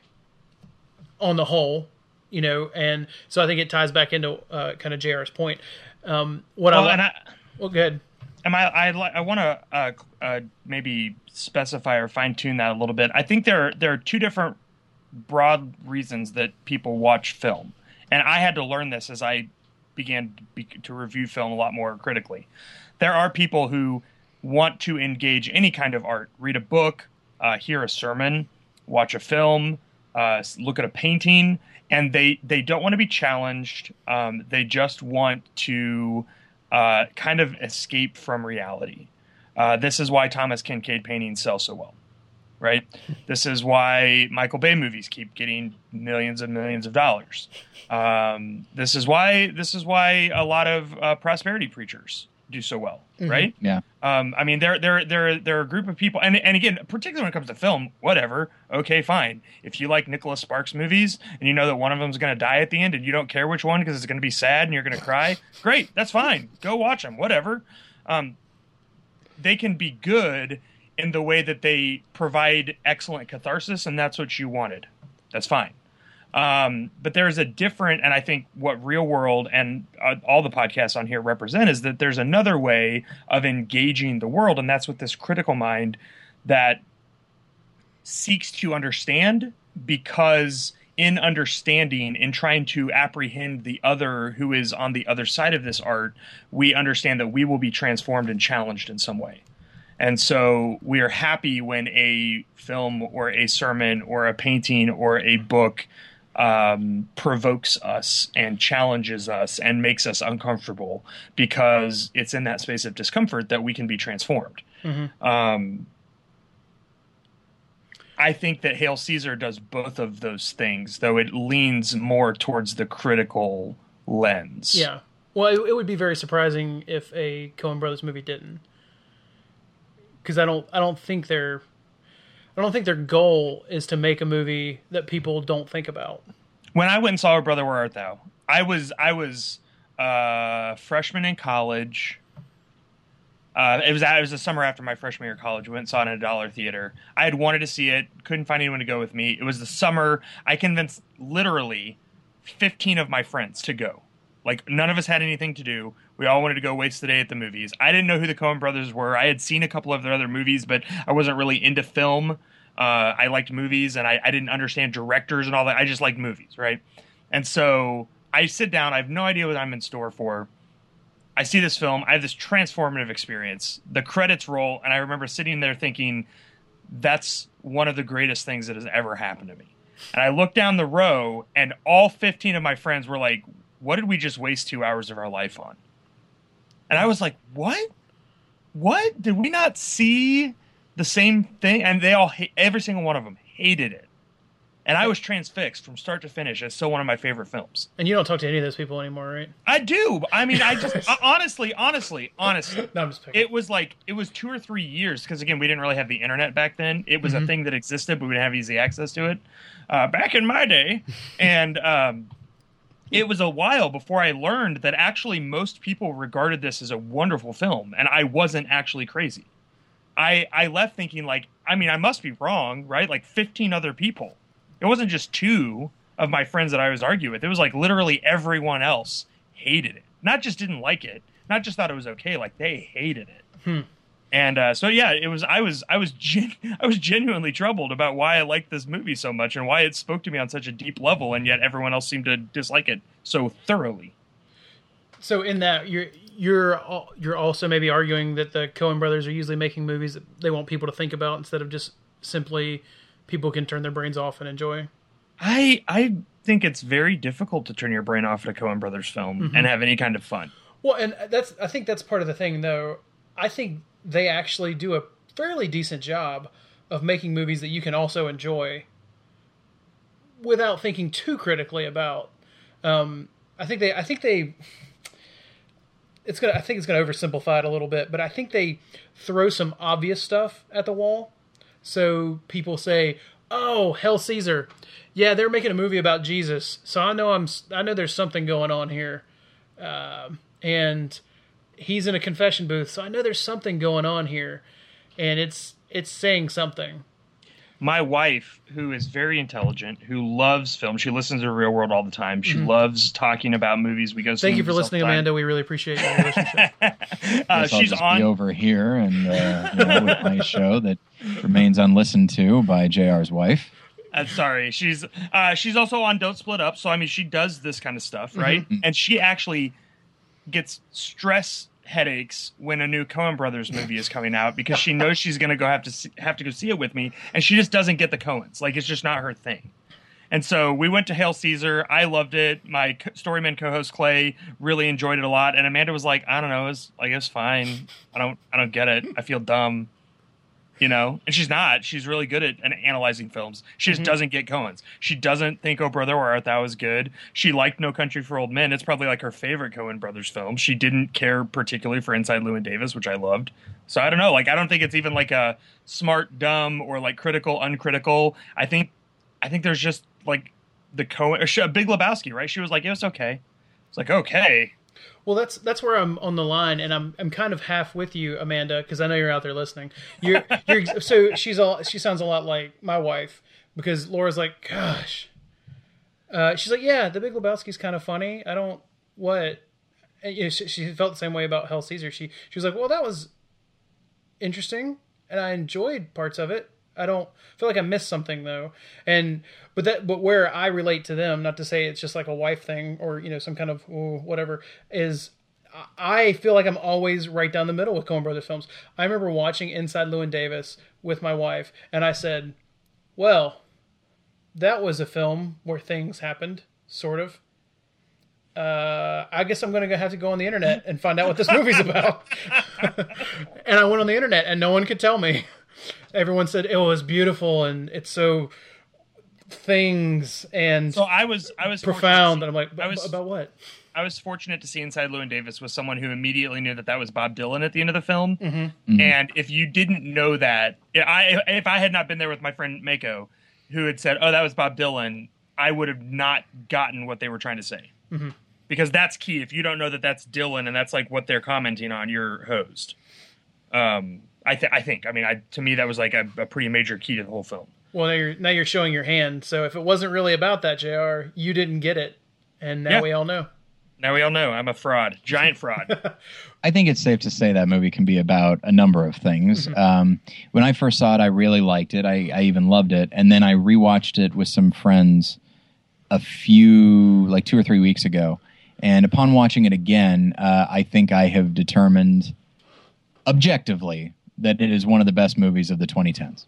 on the whole, you know, and so I think it ties back into uh, kind of J R's point. Um, what well, I, and I well, go ahead. Am I? I, I want to uh, uh, maybe specify or fine tune that a little bit. I think there there are two different broad reasons that people watch film, and I had to learn this as I began to, be, to review film a lot more critically. There are people who want to engage any kind of art, read a book, uh, hear a sermon, watch a film, uh, look at a painting, and they, they don't want to be challenged. Um, they just want to uh, kind of escape from reality. Uh, this is why Thomas Kinkade paintings sell so well. right? This is why Michael Bay movies keep getting millions and millions of dollars. Um, this is why this is why a lot of uh, prosperity preachers do so well, mm-hmm. right? Yeah. Um, I mean, they're they're they're they're a group of people, and and again, particularly when it comes to film, whatever. Okay, fine. If you like Nicholas Sparks movies and you know that one of them is going to die at the end, and you don't care which one because it's going to be sad and you're going to cry, great, that's fine. Go watch them, whatever. Um, they can be good in the way that they provide excellent catharsis, and that's what you wanted. That's fine. Um, but there's a different, and I think what Real World and uh, all the podcasts on here represent is that there's another way of engaging the world, and that's with this critical mind that seeks to understand, because in understanding, in trying to apprehend the other who is on the other side of this art, we understand that we will be transformed and challenged in some way. And so we are happy when a film or a sermon or a painting or a book um, provokes us and challenges us and makes us uncomfortable, because it's in that space of discomfort that we can be transformed. Mm-hmm. Um, I think that Hail Caesar does both of those things, though it leans more towards the critical lens. Yeah. Well, it, it would be very surprising if a Coen Brothers movie didn't. Because I don't, I don't think their, I don't think their goal is to make a movie that people don't think about. When I went and saw Our Brother, Where Art Thou? I was, I was a freshman in college. Uh, it was, it was the summer after my freshman year of college. We went and saw it in a dollar theater. I had wanted to see it, couldn't find anyone to go with me. It was the summer. I convinced literally fifteen of my friends to go. Like, none of us had anything to do. We all wanted to go waste the day at the movies. I didn't know who the Coen brothers were. I had seen a couple of their other movies, but I wasn't really into film. Uh, I liked movies, and I, I didn't understand directors and all that. I just liked movies, right? And so I sit down. I have no idea what I'm in store for. I see this film. I have this transformative experience. The credits roll, and I remember sitting there thinking, that's one of the greatest things that has ever happened to me. And I looked down the row, and all fifteen of my friends were like, what did we just waste two hours of our life on? And I was like, what? What? Did we not see the same thing? And they all, every single one of them hated it. And I was transfixed from start to finish. It's still one of my favorite films. And you don't talk to any of those people anymore, right? I do. I mean, I just, honestly, honestly, honestly. No, I'm just picking. It was like, it was two or three years. Because again, we didn't really have the internet back then. It was mm-hmm. a thing that existed, but we didn't have easy access to it. Uh, back in my day. And, um, it was a while before I learned that actually most people regarded this as a wonderful film, and I wasn't actually crazy. I I left thinking, like, I mean, I must be wrong, right? Like fifteen other people. It wasn't just two of my friends that I was arguing with. It was like literally everyone else hated it. Not just didn't like it, not just thought it was okay, like they hated it. Hmm. And uh, so yeah, it was. I was. I was. Gen- I was genuinely troubled about why I liked this movie so much and why it spoke to me on such a deep level, and yet everyone else seemed to dislike it so thoroughly. So in that, you're you're you're also maybe arguing that the Coen brothers are usually making movies that they want people to think about instead of just simply people can turn their brains off and enjoy. I I think it's very difficult to turn your brain off at a Coen brothers film mm-hmm. and have any kind of fun. Well, and that's I think that's part of the thing, though. I think they actually do a fairly decent job of making movies that you can also enjoy without thinking too critically about. Um, I think they, I think they, it's gonna, I think it's gonna oversimplify it a little bit, but I think they throw some obvious stuff at the wall. So people say, "Oh, Hail Caesar, yeah, they're making a movie about Jesus, so I know I'm, I know there's something going on here," um, and he's in a confession booth, so I know there's something going on here, and it's it's saying something. My wife, who is very intelligent, who loves film, she listens to Real World all the time. She mm-hmm. loves talking about movies. We go. Thank you for listening, Amanda. We really appreciate your relationship. uh, she's I'll just on be over here and uh, you know, with my show that remains unlistened to by J R's wife. Uh, sorry, she's uh, she's also on Don't Split Up. So I mean, she does this kind of stuff, right? Mm-hmm. And she actually gets stress headaches when a new Coen Brothers movie is coming out because she knows she's going to go have to see, have to go see it with me, and she just doesn't get the Coens. Like, it's just not her thing. And so we went to Hail Caesar. I loved it. My Storyman co-host Clay really enjoyed it a lot, and Amanda was like, "I don't know, it's like it's fine. I don't I don't get it. I feel dumb." You know, and she's not. She's really good at, at analyzing films. She just mm-hmm. doesn't get Coens. She doesn't think Oh Brother, Where Art Thou was good. She liked No Country for Old Men. It's probably like her favorite Coen Brothers film. She didn't care particularly for Inside Llewyn Davis, which I loved. So I don't know. Like, I don't think it's even like a smart, dumb, or like critical, uncritical. I think, I think there's just like the Coen, or Big Lebowski, right? She was like, it was okay. It's like, okay. Well, that's that's where I'm on the line, and I'm I'm kind of half with you, Amanda, because I know you're out there listening. You're you're so she's all she sounds a lot like my wife, because Laura's like, gosh, uh, she's like, yeah, The Big Lebowski's kind of funny. I don't what, and, you know, she, she felt the same way about Hell Caesar. She she was like, well, that was interesting, and I enjoyed parts of it. I don't feel like I missed something though, and but that but where I relate to them, not to say it's just like a wife thing or you know some kind of ooh, whatever, is I feel like I'm always right down the middle with Coen Brothers films. I remember watching Inside Llewyn Davis with my wife, and I said, "Well, that was a film where things happened, sort of." Uh, I guess I'm going to have to go on the internet and find out what this movie's about. And I went on the internet, and no one could tell me. Everyone said it was beautiful and it's so things and so I was I was profound. And I'm like, I was, about what? I was fortunate to see Inside Llewyn Davis with someone who immediately knew that that was Bob Dylan at the end of the film. Mm-hmm. Mm-hmm. And if you didn't know that, I if I had not been there with my friend Mako, who had said, "Oh, that was Bob Dylan," I would have not gotten what they were trying to say. Mm-hmm. Because that's key. If you don't know that that's Dylan and that's like what they're commenting on, you're hosed. Um. I, th- I think. I mean, I, to me, that was like a, a pretty major key to the whole film. Well, now you're now you're showing your hand. So if it wasn't really about that, J R, you didn't get it, and now yeah. we all know. Now we all know I'm a fraud, giant fraud. I think it's safe to say that movie can be about a number of things. Mm-hmm. Um, when I first saw it, I really liked it. I, I even loved it, and then I rewatched it with some friends a few, like two or three weeks ago. And upon watching it again, uh, I think I have determined objectively that it is one of the best movies of the twenty tens.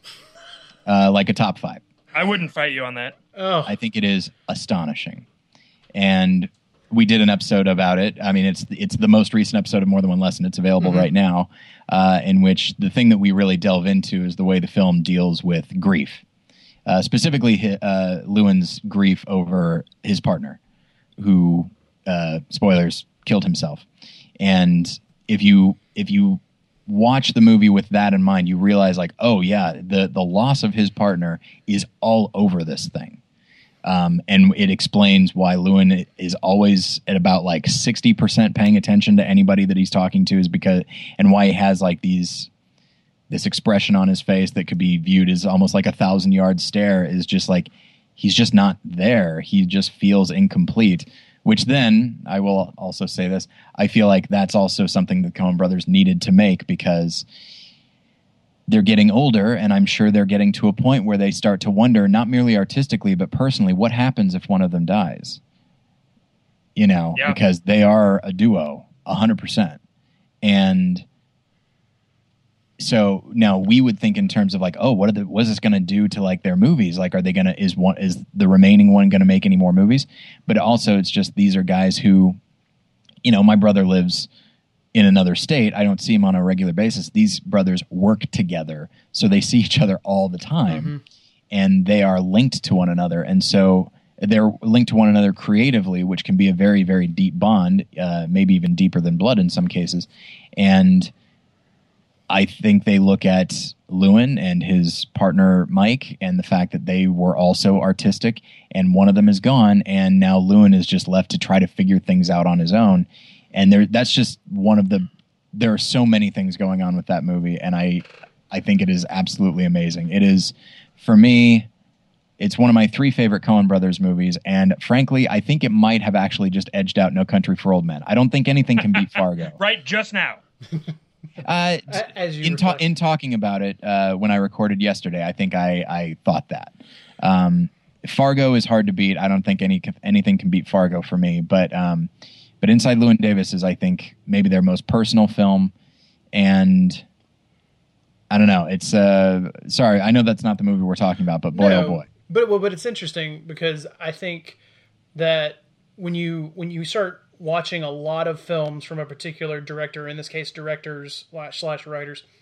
Uh, like a top five. I wouldn't fight you on that. Oh. I think it is astonishing. And we did an episode about it. I mean, it's it's the most recent episode of More Than One Lesson. It's available mm-hmm. right now, uh, in which the thing that we really delve into is the way the film deals with grief. Uh, specifically, uh, Llewyn's grief over his partner, who, uh, spoilers, killed himself. And if you if you... watch the movie with that in mind, you realize like, oh yeah, the, the loss of his partner is all over this thing. Um, and it explains why Llewyn is always at about like sixty percent paying attention to anybody that he's talking to is because, and why he has like these, this expression on his face that could be viewed as almost like a thousand yard stare is just like, he's just not there. He just feels incomplete. Which then, I will also say this, I feel like that's also something the Coen brothers needed to make because they're getting older, and I'm sure they're getting to a point where they start to wonder, not merely artistically, but personally, what happens if one of them dies? You know, yeah. Because they are a duo, one hundred percent. And so now we would think in terms of like, oh, what are the, what is this going to do to like their movies? Like, are they going to, is one, is the remaining one going to make any more movies? But also it's just, these are guys who, you know, my brother lives in another state. I don't see him on a regular basis. These brothers work together. So they see each other all the time mm-hmm. and they are linked to one another. And so they're linked to one another creatively, which can be a very, very deep bond, uh, maybe even deeper than blood in some cases. And I think they look at Llewyn and his partner Mike and the fact that they were also artistic and one of them is gone and now Llewyn is just left to try to figure things out on his own. And there, that's just one of the, there are so many things going on with that movie and I, I think it is absolutely amazing. It is, for me, it's one of my three favorite Coen Brothers movies and frankly, I think it might have actually just edged out No Country for Old Men. I don't think anything can beat Fargo. Right just now. Uh, in, ta- in talking about it, uh, when I recorded yesterday, I think I, I thought that. Um, Fargo is hard to beat. I don't think any anything can beat Fargo for me. But um, but Inside Llewyn Davis is, I think, maybe their most personal film. And I don't know. It's uh, sorry, I know that's not the movie we're talking about, but boy, no, oh boy. But well, but it's interesting because I think that when you when you start watching a lot of films from a particular director, in this case directors slash, slash writers,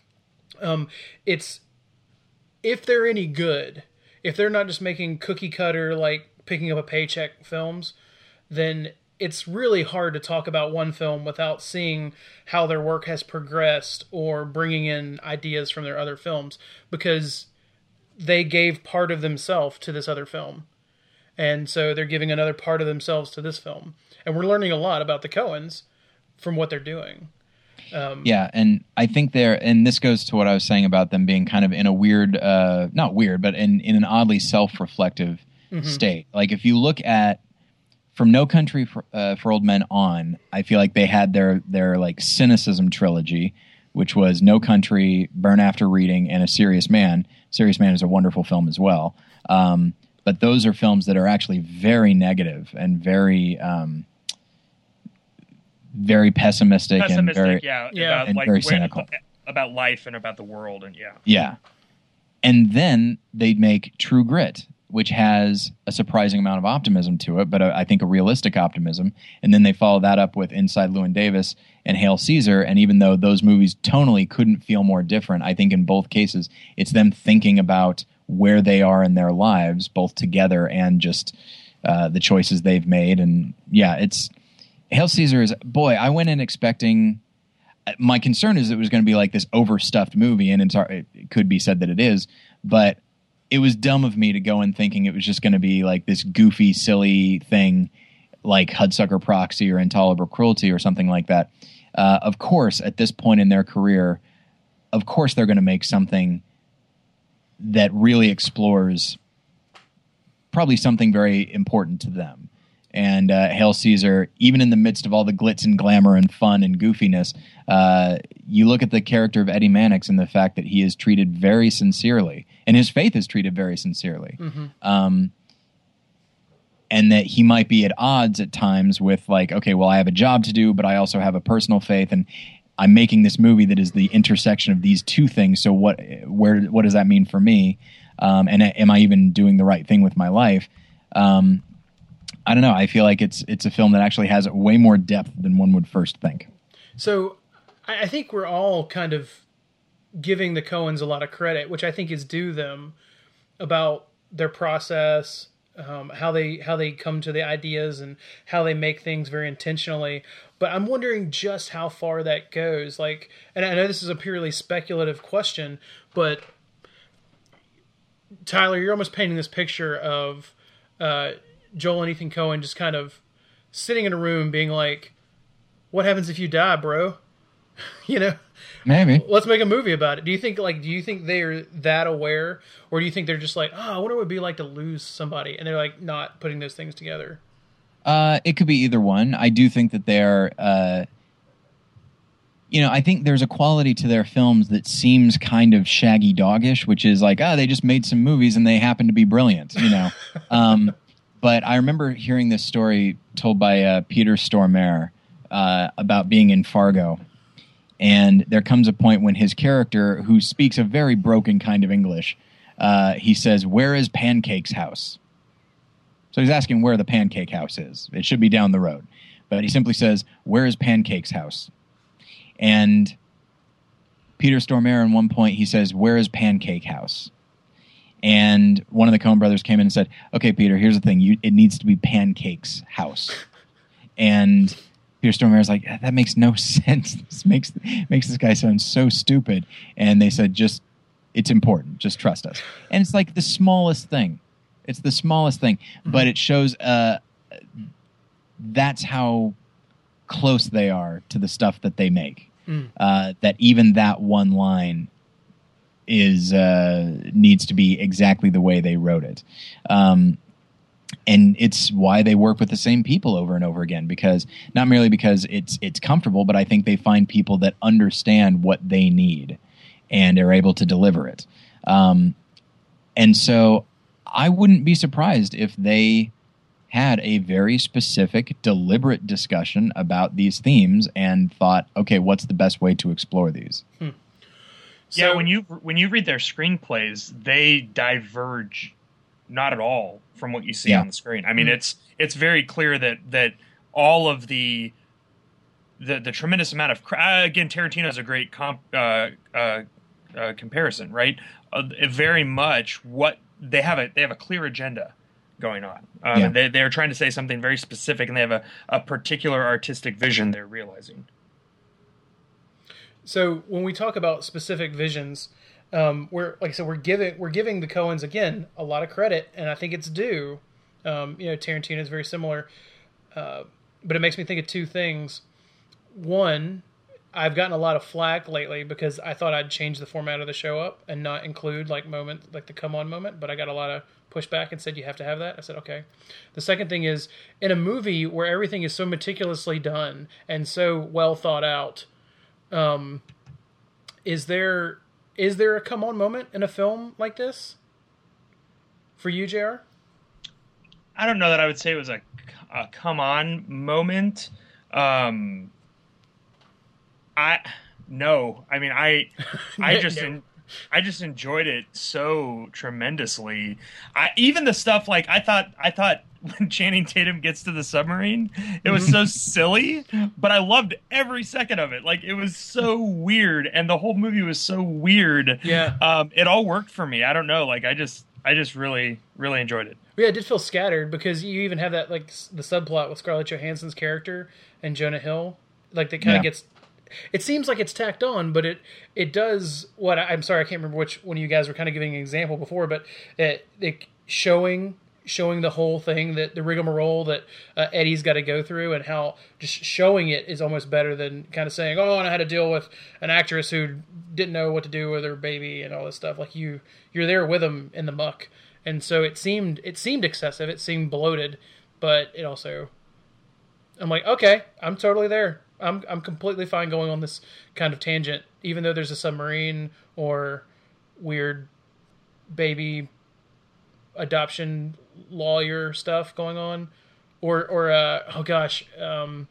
Um, it's if they're any good, if they're not just making cookie cutter like picking up a paycheck films, then it's really hard to talk about one film without seeing how their work has progressed or bringing in ideas from their other films, because they gave part of themselves to this other film. And so they're giving another part of themselves to this film. And we're learning a lot about the Coens from what they're doing. Um, yeah, and I think they're, and this goes to what I was saying about them being kind of in a weird, uh, not weird, but in, in an oddly self-reflective mm-hmm. state. Like if you look at From No Country for, uh, for Old Men on, I feel like they had their their like cynicism trilogy, which was No Country, Burn After Reading, and A Serious Man. Serious Man is a wonderful film as well. Um, but those are films that are actually very negative and very um, very pessimistic, pessimistic and very yeah, yeah. about, and like, very where, cynical about life and about the world, and yeah, yeah. And then they'd make True Grit, which has a surprising amount of optimism to it, but a, I think a realistic optimism. And then they follow that up with Inside Llewyn Davis and Hail Caesar. And even though those movies tonally couldn't feel more different, I think in both cases, it's them thinking about where they are in their lives, both together and just uh, the choices they've made. And yeah, it's Hail Caesar is, boy, I went in expecting, my concern is it was going to be like this overstuffed movie, and it's, it could be said that it is, but it was dumb of me to go in thinking it was just going to be like this goofy, silly thing like Hudsucker Proxy or Intolerable Cruelty or something like that. Uh, of course, at this point in their career, of course they're going to make something that really explores probably something very important to them. And uh, Hail Caesar, even in the midst of all the glitz and glamour and fun and goofiness, uh, you look at the character of Eddie Mannix and the fact that he is treated very sincerely, and his faith is treated very sincerely. Mm-hmm. Um, and that he might be at odds at times with like, okay, well, I have a job to do, but I also have a personal faith, and I'm making this movie that is the intersection of these two things. So what, where, what does that mean for me? Um, and am I even doing the right thing with my life? Um, I don't know. I feel like it's it's a film that actually has way more depth than one would first think. So I think we're all kind of giving the Coens a lot of credit, which I think is due them, about their process, um, how they how they come to the ideas and how they make things very intentionally. But I'm wondering just how far that goes. Like, and I know this is a purely speculative question, but Tyler, you're almost painting this picture of uh, Joel and Ethan Coen just kind of sitting in a room being like, what happens if you die, bro? You know, maybe let's make a movie about it. Do you think like, do you think they're that aware, or do you think they're just like, oh, I wonder what it would be like to lose somebody, and they're like not putting those things together? Uh, it could be either one. I do think that they're, uh, you know, I think there's a quality to their films that seems kind of Shaggy Doggish, which is like, oh, they just made some movies and they happen to be brilliant, you know. um, but I remember hearing this story told by uh, Peter Stormare uh, about being in Fargo. And there comes a point when his character, who speaks a very broken kind of English, uh, he says, "Where is Pancake's house?" So he's asking where the Pancake House is. It should be down the road. But he simply says, "Where is Pancake's house?" And Peter Stormare, at one point, he says, "Where is Pancake House?" And one of the Coen brothers came in and said, "Okay, Peter, here's the thing. You, it needs to be Pancake's house." And Peter Stormare is like, that makes no sense. This makes makes this guy sound so stupid. And they said, just, it's important. Just trust us. And it's like the smallest thing. It's the smallest thing. Mm-hmm. But it shows uh, that's how close they are to the stuff that they make. Mm. Uh, that even that one line is uh, needs to be exactly the way they wrote it. Um And it's why they work with the same people over and over again, because not merely because it's it's comfortable, but I think they find people that understand what they need and are able to deliver it. Um, and so I wouldn't be surprised if they had a very specific, deliberate discussion about these themes and thought, okay, what's the best way to explore these? Hmm. So, yeah, when you when you read their screenplays, they diverge not at all from what you see yeah. on the screen. I mean, mm-hmm. it's it's very clear that that all of the the the tremendous amount of uh, again, Tarantino's a great comp, uh, uh, uh, comparison, right? Uh, very much what they have a they have a clear agenda going on. Um, Yeah. they they're trying to say something very specific, and they have a, a particular artistic vision they're realizing. So when we talk about specific visions, um, we're like I said, we're giving we're giving the Coens again a lot of credit, and I think it's due. Um, you know, Tarantino is very similar, uh, but it makes me think of two things. One, I've gotten a lot of flack lately because I thought I'd change the format of the show up and not include like moment like the come on moment, but I got a lot of pushback and said you have to have that. I said okay. The second thing is in a movie where everything is so meticulously done and so well thought out. Um, is there is there a come on moment in a film like this for you, J R? I don't know that I would say it was a, a come on moment. Um, I no, I mean I I just No. en- I just enjoyed it so tremendously. I even the stuff like I thought I thought when Channing Tatum gets to the submarine, it was so silly, but I loved every second of it. Like it was so weird, and the whole movie was so weird. Yeah. Um, it all worked for me. I don't know. Like I just I just really really enjoyed it. Yeah, it did feel scattered because you even have that like s- the subplot with Scarlett Johansson's character and Jonah Hill. Like that kind of Yeah. gets. It seems like it's tacked on, but it it does what I, I'm sorry I can't remember which one of you guys were kind of giving an example before, but it, it showing showing the whole thing that the rigmarole that uh, Eddie's got to go through and how just showing it is almost better than kind of saying oh and I had to deal with an actress who didn't know what to do with her baby and all this stuff. Like you you're there with them in the muck, and so it seemed it seemed excessive, it seemed bloated, but it also I'm like okay I'm totally there. I'm I'm completely fine going on this kind of tangent, even though there's a submarine or weird baby adoption lawyer stuff going on, or or uh, oh gosh, um,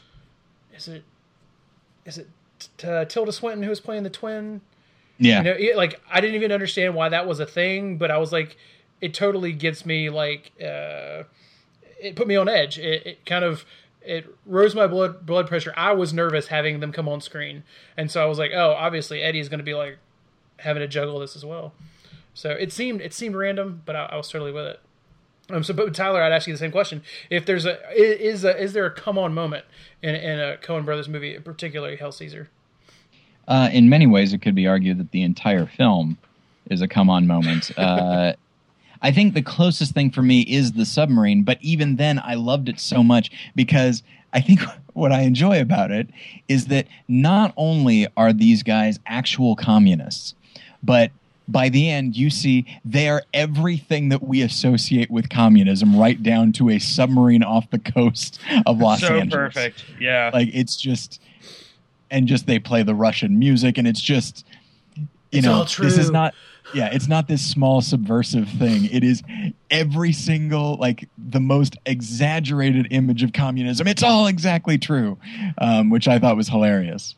is it is it t- uh, Tilda Swinton who was playing the twin? Yeah. You know, it, like I didn't even understand why that was a thing, but I was like, it totally gets me like uh, it put me on edge. It, it kind of it rose my blood blood pressure. I was nervous having them come on screen, and so I was like, oh, obviously Eddie is going to be like having to juggle this as well. So it seemed it seemed random, but I, I was totally with it. Um, so, but Tyler, I'd ask you the same question: if there's a is a, is there a come on moment in, in a Coen Brothers movie, particularly Hell Caesar? Uh, in many ways, it could be argued that the entire film is a come on moment. Uh, I think the closest thing for me is the submarine, but even then, I loved it so much because I think what I enjoy about it is that not only are these guys actual communists, but by the end, you see they are everything that we associate with communism, right down to a submarine off the coast of Los so Angeles. perfect. Yeah. Like it's just, and just they play the Russian music, and it's just, you It's know, all true. this is not, yeah, it's not this small subversive thing. It is every single, like the most exaggerated image of communism. It's all exactly true, um, which I thought was hilarious.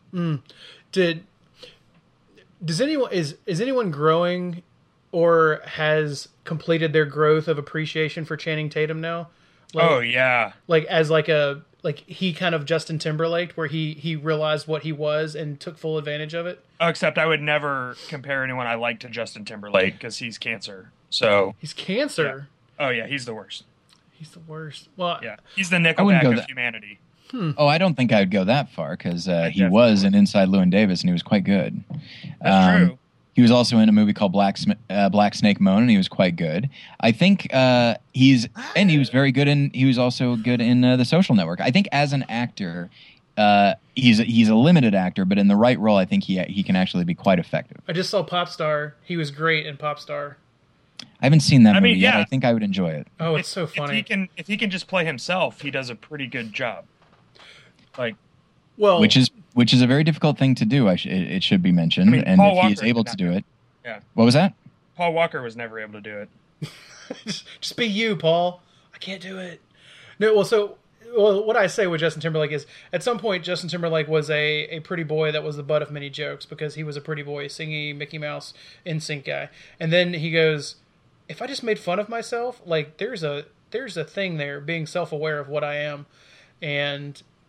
Did does anyone is is anyone growing or has completed their growth of appreciation for Channing Tatum now? Like, oh yeah. like as like a like he kind of Justin Timberlake, where he he realized what he was and took full advantage of it. Oh, except I would never compare anyone I like to Justin Timberlake because he's cancer. So, He's cancer. oh yeah, he's the worst. He's the worst. Well, Yeah, he's the wouldn't Nickelback go of that- humanity. Oh, I don't think I would go that far because uh, he definitely was in Inside Llewyn Davis, and he was quite good. That's Um, true. He was also in a movie called Black Sm- uh, Black Snake Moan, and he was quite good. I think uh, he's and he was very good in. He was also good in uh, The Social Network. I think as an actor, uh, he's he's a limited actor, but in the right role, I think he he can actually be quite effective. I just saw Popstar. He was great in Popstar. I haven't seen that I movie mean, yet. yeah. I think I would enjoy it. Oh, it's If- so If he funny. can, if he can just play himself, he does a pretty good job. Like, Well, Which is which is a very difficult thing to do. I sh- it, it should be mentioned, I mean, and Paul if he is Walker able did to not do do it, yeah, what was that? Paul Walker was never able to do it. just, just be you, Paul. I can't do it. No, well, so well, what I say with Justin Timberlake is, at some point, Justin Timberlake was a, a pretty boy that was the butt of many jokes because he was a pretty boy, singy Mickey Mouse N Sync guy. And then he goes, if I just made fun of myself, like there's a there's a thing there, being self aware of what I am, and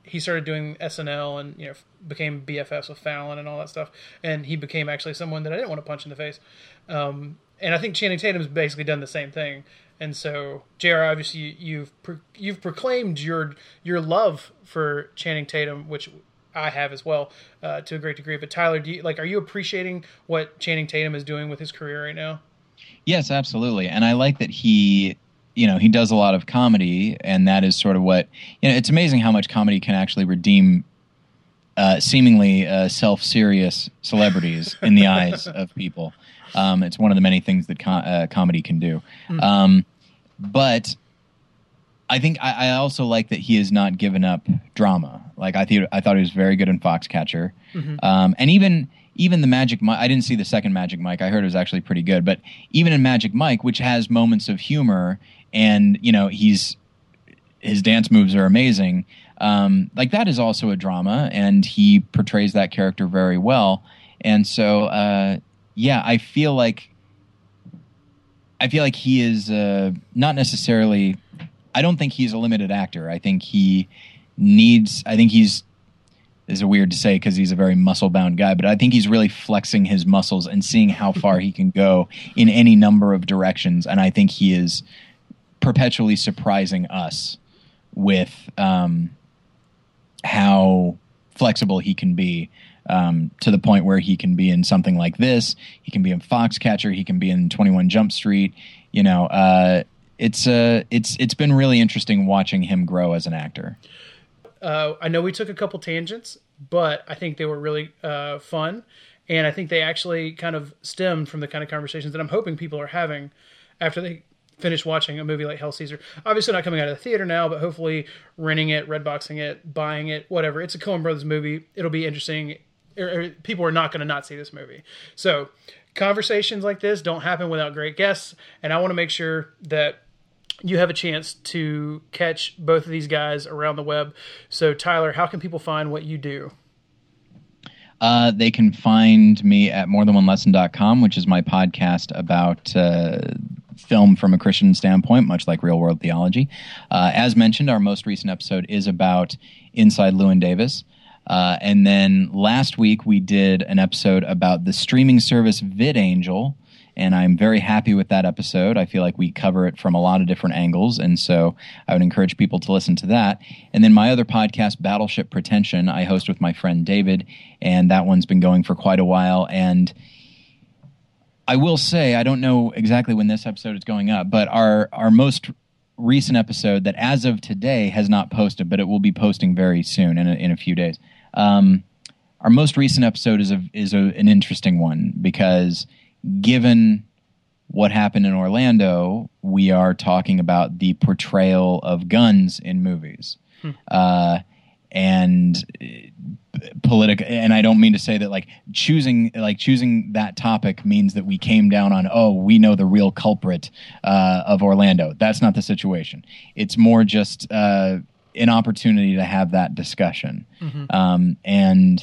he started doing S N L and, you know, became B F Fs with Fallon and all that stuff. And he became actually someone that I didn't want to punch in the face. Um, and I think Channing Tatum's basically done the same thing. And so, J R, obviously, you've pro- you've proclaimed your your love for Channing Tatum, which I have as well, uh, to a great degree. But Tyler, do you, like, are you appreciating what Channing Tatum is doing with his career right now? Yes, absolutely. And I like that he, you know, he does a lot of comedy, and that is sort of what, you know, it's amazing how much comedy can actually redeem uh, seemingly uh, self-serious celebrities in the eyes of people. Um, it's one of the many things that com- uh, comedy can do. Mm. Um, but I think I, I also like that he has not given up drama. Like I thought, I thought he was very good in Foxcatcher, mm-hmm. um, and even even the Magic Mike. I didn't see the second Magic Mike. I heard it was actually pretty good. But even in Magic Mike, which has moments of humor, and you know he's his dance moves are amazing. Um, like that is also a drama, and he portrays that character very well. And so, uh, yeah, I feel like I feel like he is uh, not necessarily. I don't think he's a limited actor. I think he needs. I think he's. This is weird to say because he's a very muscle-bound guy, but I think he's really flexing his muscles and seeing how far he can go in any number of directions. And I think he is perpetually surprising us with um, how flexible he can be, um, to the point where he can be in something like this. He can be in Foxcatcher. He can be in twenty-one Jump Street. You know, uh, it's uh, it's it's been really interesting watching him grow as an actor. Uh, I know we took a couple tangents, but I think they were really uh, fun, and I think they actually kind of stemmed from the kind of conversations that I'm hoping people are having after they finish watching a movie like Hell Caesar. Obviously not coming out of the theater now, but hopefully renting it, redboxing it, buying it, whatever. It's a Coen Brothers movie. It'll be interesting. Er, er, people are not going to not see this movie. So conversations like this don't happen without great guests, and I want to make sure that you have a chance to catch both of these guys around the web. So, Tyler, how can people find what you do? Uh, they can find me at more than one lesson dot com, which is my podcast about uh, film from a Christian standpoint, much like Real World Theology. Uh, as mentioned, our most recent episode is about Inside Llewyn Davis. Uh, and then last week we did an episode about the streaming service VidAngel, and I'm very happy with that episode. I feel like we cover it from a lot of different angles, and so I would encourage people to listen to that. And then my other podcast, Battleship Pretension, I host with my friend David, and that one's been going for quite a while. And I will say, I don't know exactly when this episode is going up, but our, our most recent episode that as of today has not posted, but it will be posting very soon in a, in a few days. Um, our most recent episode is a, is a, an interesting one because given what happened in Orlando, we are talking about the portrayal of guns in movies. Hmm. Uh, and political, and I don't mean to say that like choosing like choosing that topic means that we came down on, oh, we know the real culprit uh, of Orlando. That's not the situation. It's more just uh, an opportunity to have that discussion. Mm-hmm. Um, and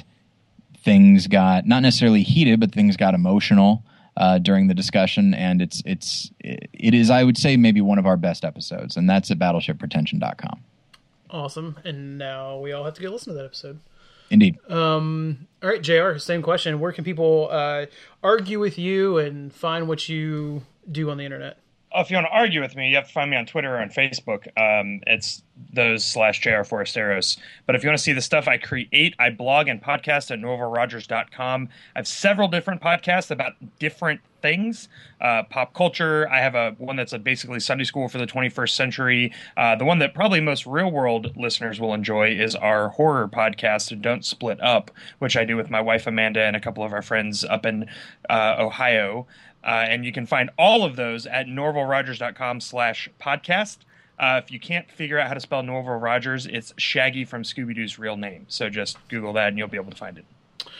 things got not necessarily heated, but things got emotional Uh, during the discussion, and it's it's it is I would say maybe one of our best episodes, and that's at battleship pretension dot com. Awesome, and now we all have to go listen to that episode. Indeed. Um, all right, J R, same question. Where can people uh, argue with you and find what you do on the internet? Oh, if you want to argue with me, you have to find me on Twitter or on Facebook. Um, it's those slash J R Forasteros. But if you want to see the stuff I create, I blog and podcast at norval rogers dot com. I have several different podcasts about different things. Uh, pop culture. I have a one that's a basically Sunday school for the twenty-first century. Uh, the one that probably most real world listeners will enjoy is our horror podcast, Don't Split Up, which I do with my wife Amanda and a couple of our friends up in uh, Ohio. Uh, and you can find all of those at norval rogers dot com slash podcast. Uh, if you can't figure out how to spell Norval Rogers, it's Shaggy from Scooby-Doo's real name. So just Google that and you'll be able to find it.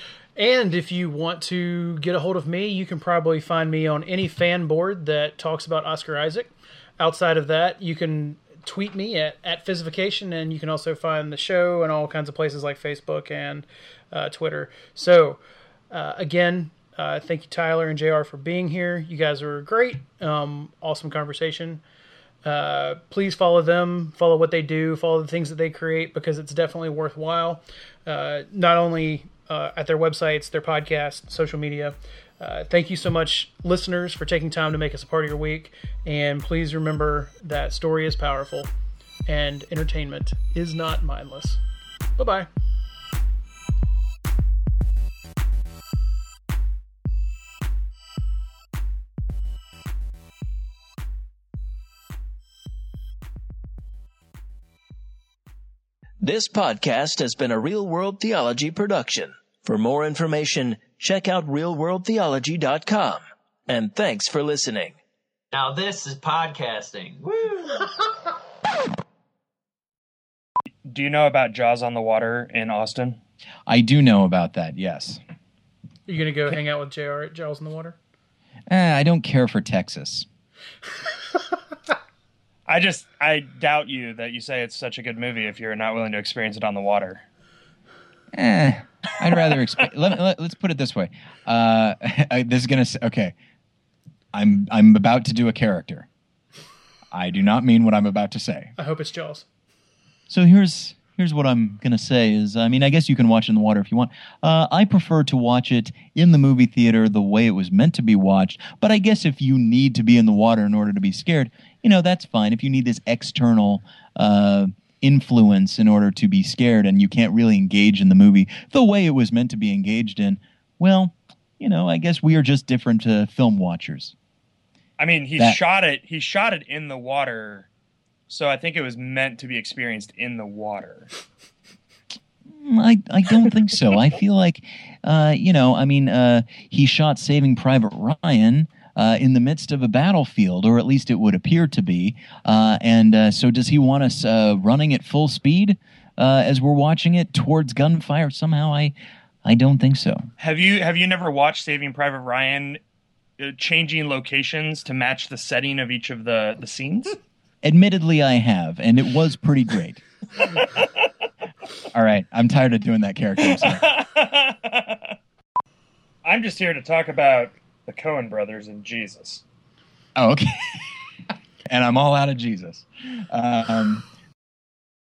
And if you want to get a hold of me, you can probably find me on any fan board that talks about Oscar Isaac. Outside of that, you can tweet me at, at Fizzification, and you can also find the show in all kinds of places like Facebook and uh, Twitter. So, uh, again, Uh, thank you, Tyler and J R, for being here. You guys were great. Um, awesome conversation. Uh, please follow them, follow what they do, follow the things that they create, because it's definitely worthwhile. Uh, not only uh, at their websites, their podcast, social media. Uh, thank you so much, listeners, for taking time to make us a part of your week. And please remember that story is powerful and entertainment is not mindless. Bye-bye. This podcast has been a Real World Theology production. For more information, check out real world theology dot com. And thanks for listening. Now this is podcasting. Woo! Do you know about Jaws on the Water in Austin? I do know about that, yes. Are you going to go hang out with J R at Jaws in the Water? Eh, I don't care for Texas. I just, I doubt you that you say it's such a good movie if you're not willing to experience it on the water. Eh, I'd rather exp- let, let, let's put it this way. Uh, I, this is gonna say, okay. I'm I'm about to do a character. I do not mean what I'm about to say. I hope it's Jaws. So here's here's what I'm gonna say is, I mean, I guess you can watch it in the water if you want. Uh, I prefer to watch it in the movie theater the way it was meant to be watched. But I guess if you need to be in the water in order to be scared, you know, that's fine. If you need this external uh, influence in order to be scared and you can't really engage in the movie the way it was meant to be engaged in, well, you know, I guess we are just different uh, film watchers. I mean, he that, shot it. He shot it in the water, so I think it was meant to be experienced in the water. I I don't think so. I feel like, uh, you know, I mean, uh, he shot Saving Private Ryan uh, in the midst of a battlefield, or at least it would appear to be. Uh, and uh, so, does he want us uh, running at full speed uh, as we're watching it towards gunfire? Somehow, I I don't think so. Have you have you never watched Saving Private Ryan? Changing locations to match the setting of each of the, the scenes? Admittedly, I have, and it was pretty great. All right, I'm tired of doing that character. I'm, I'm just here to talk about the Coen brothers and Jesus. Oh, okay. And I'm all out of Jesus. Um,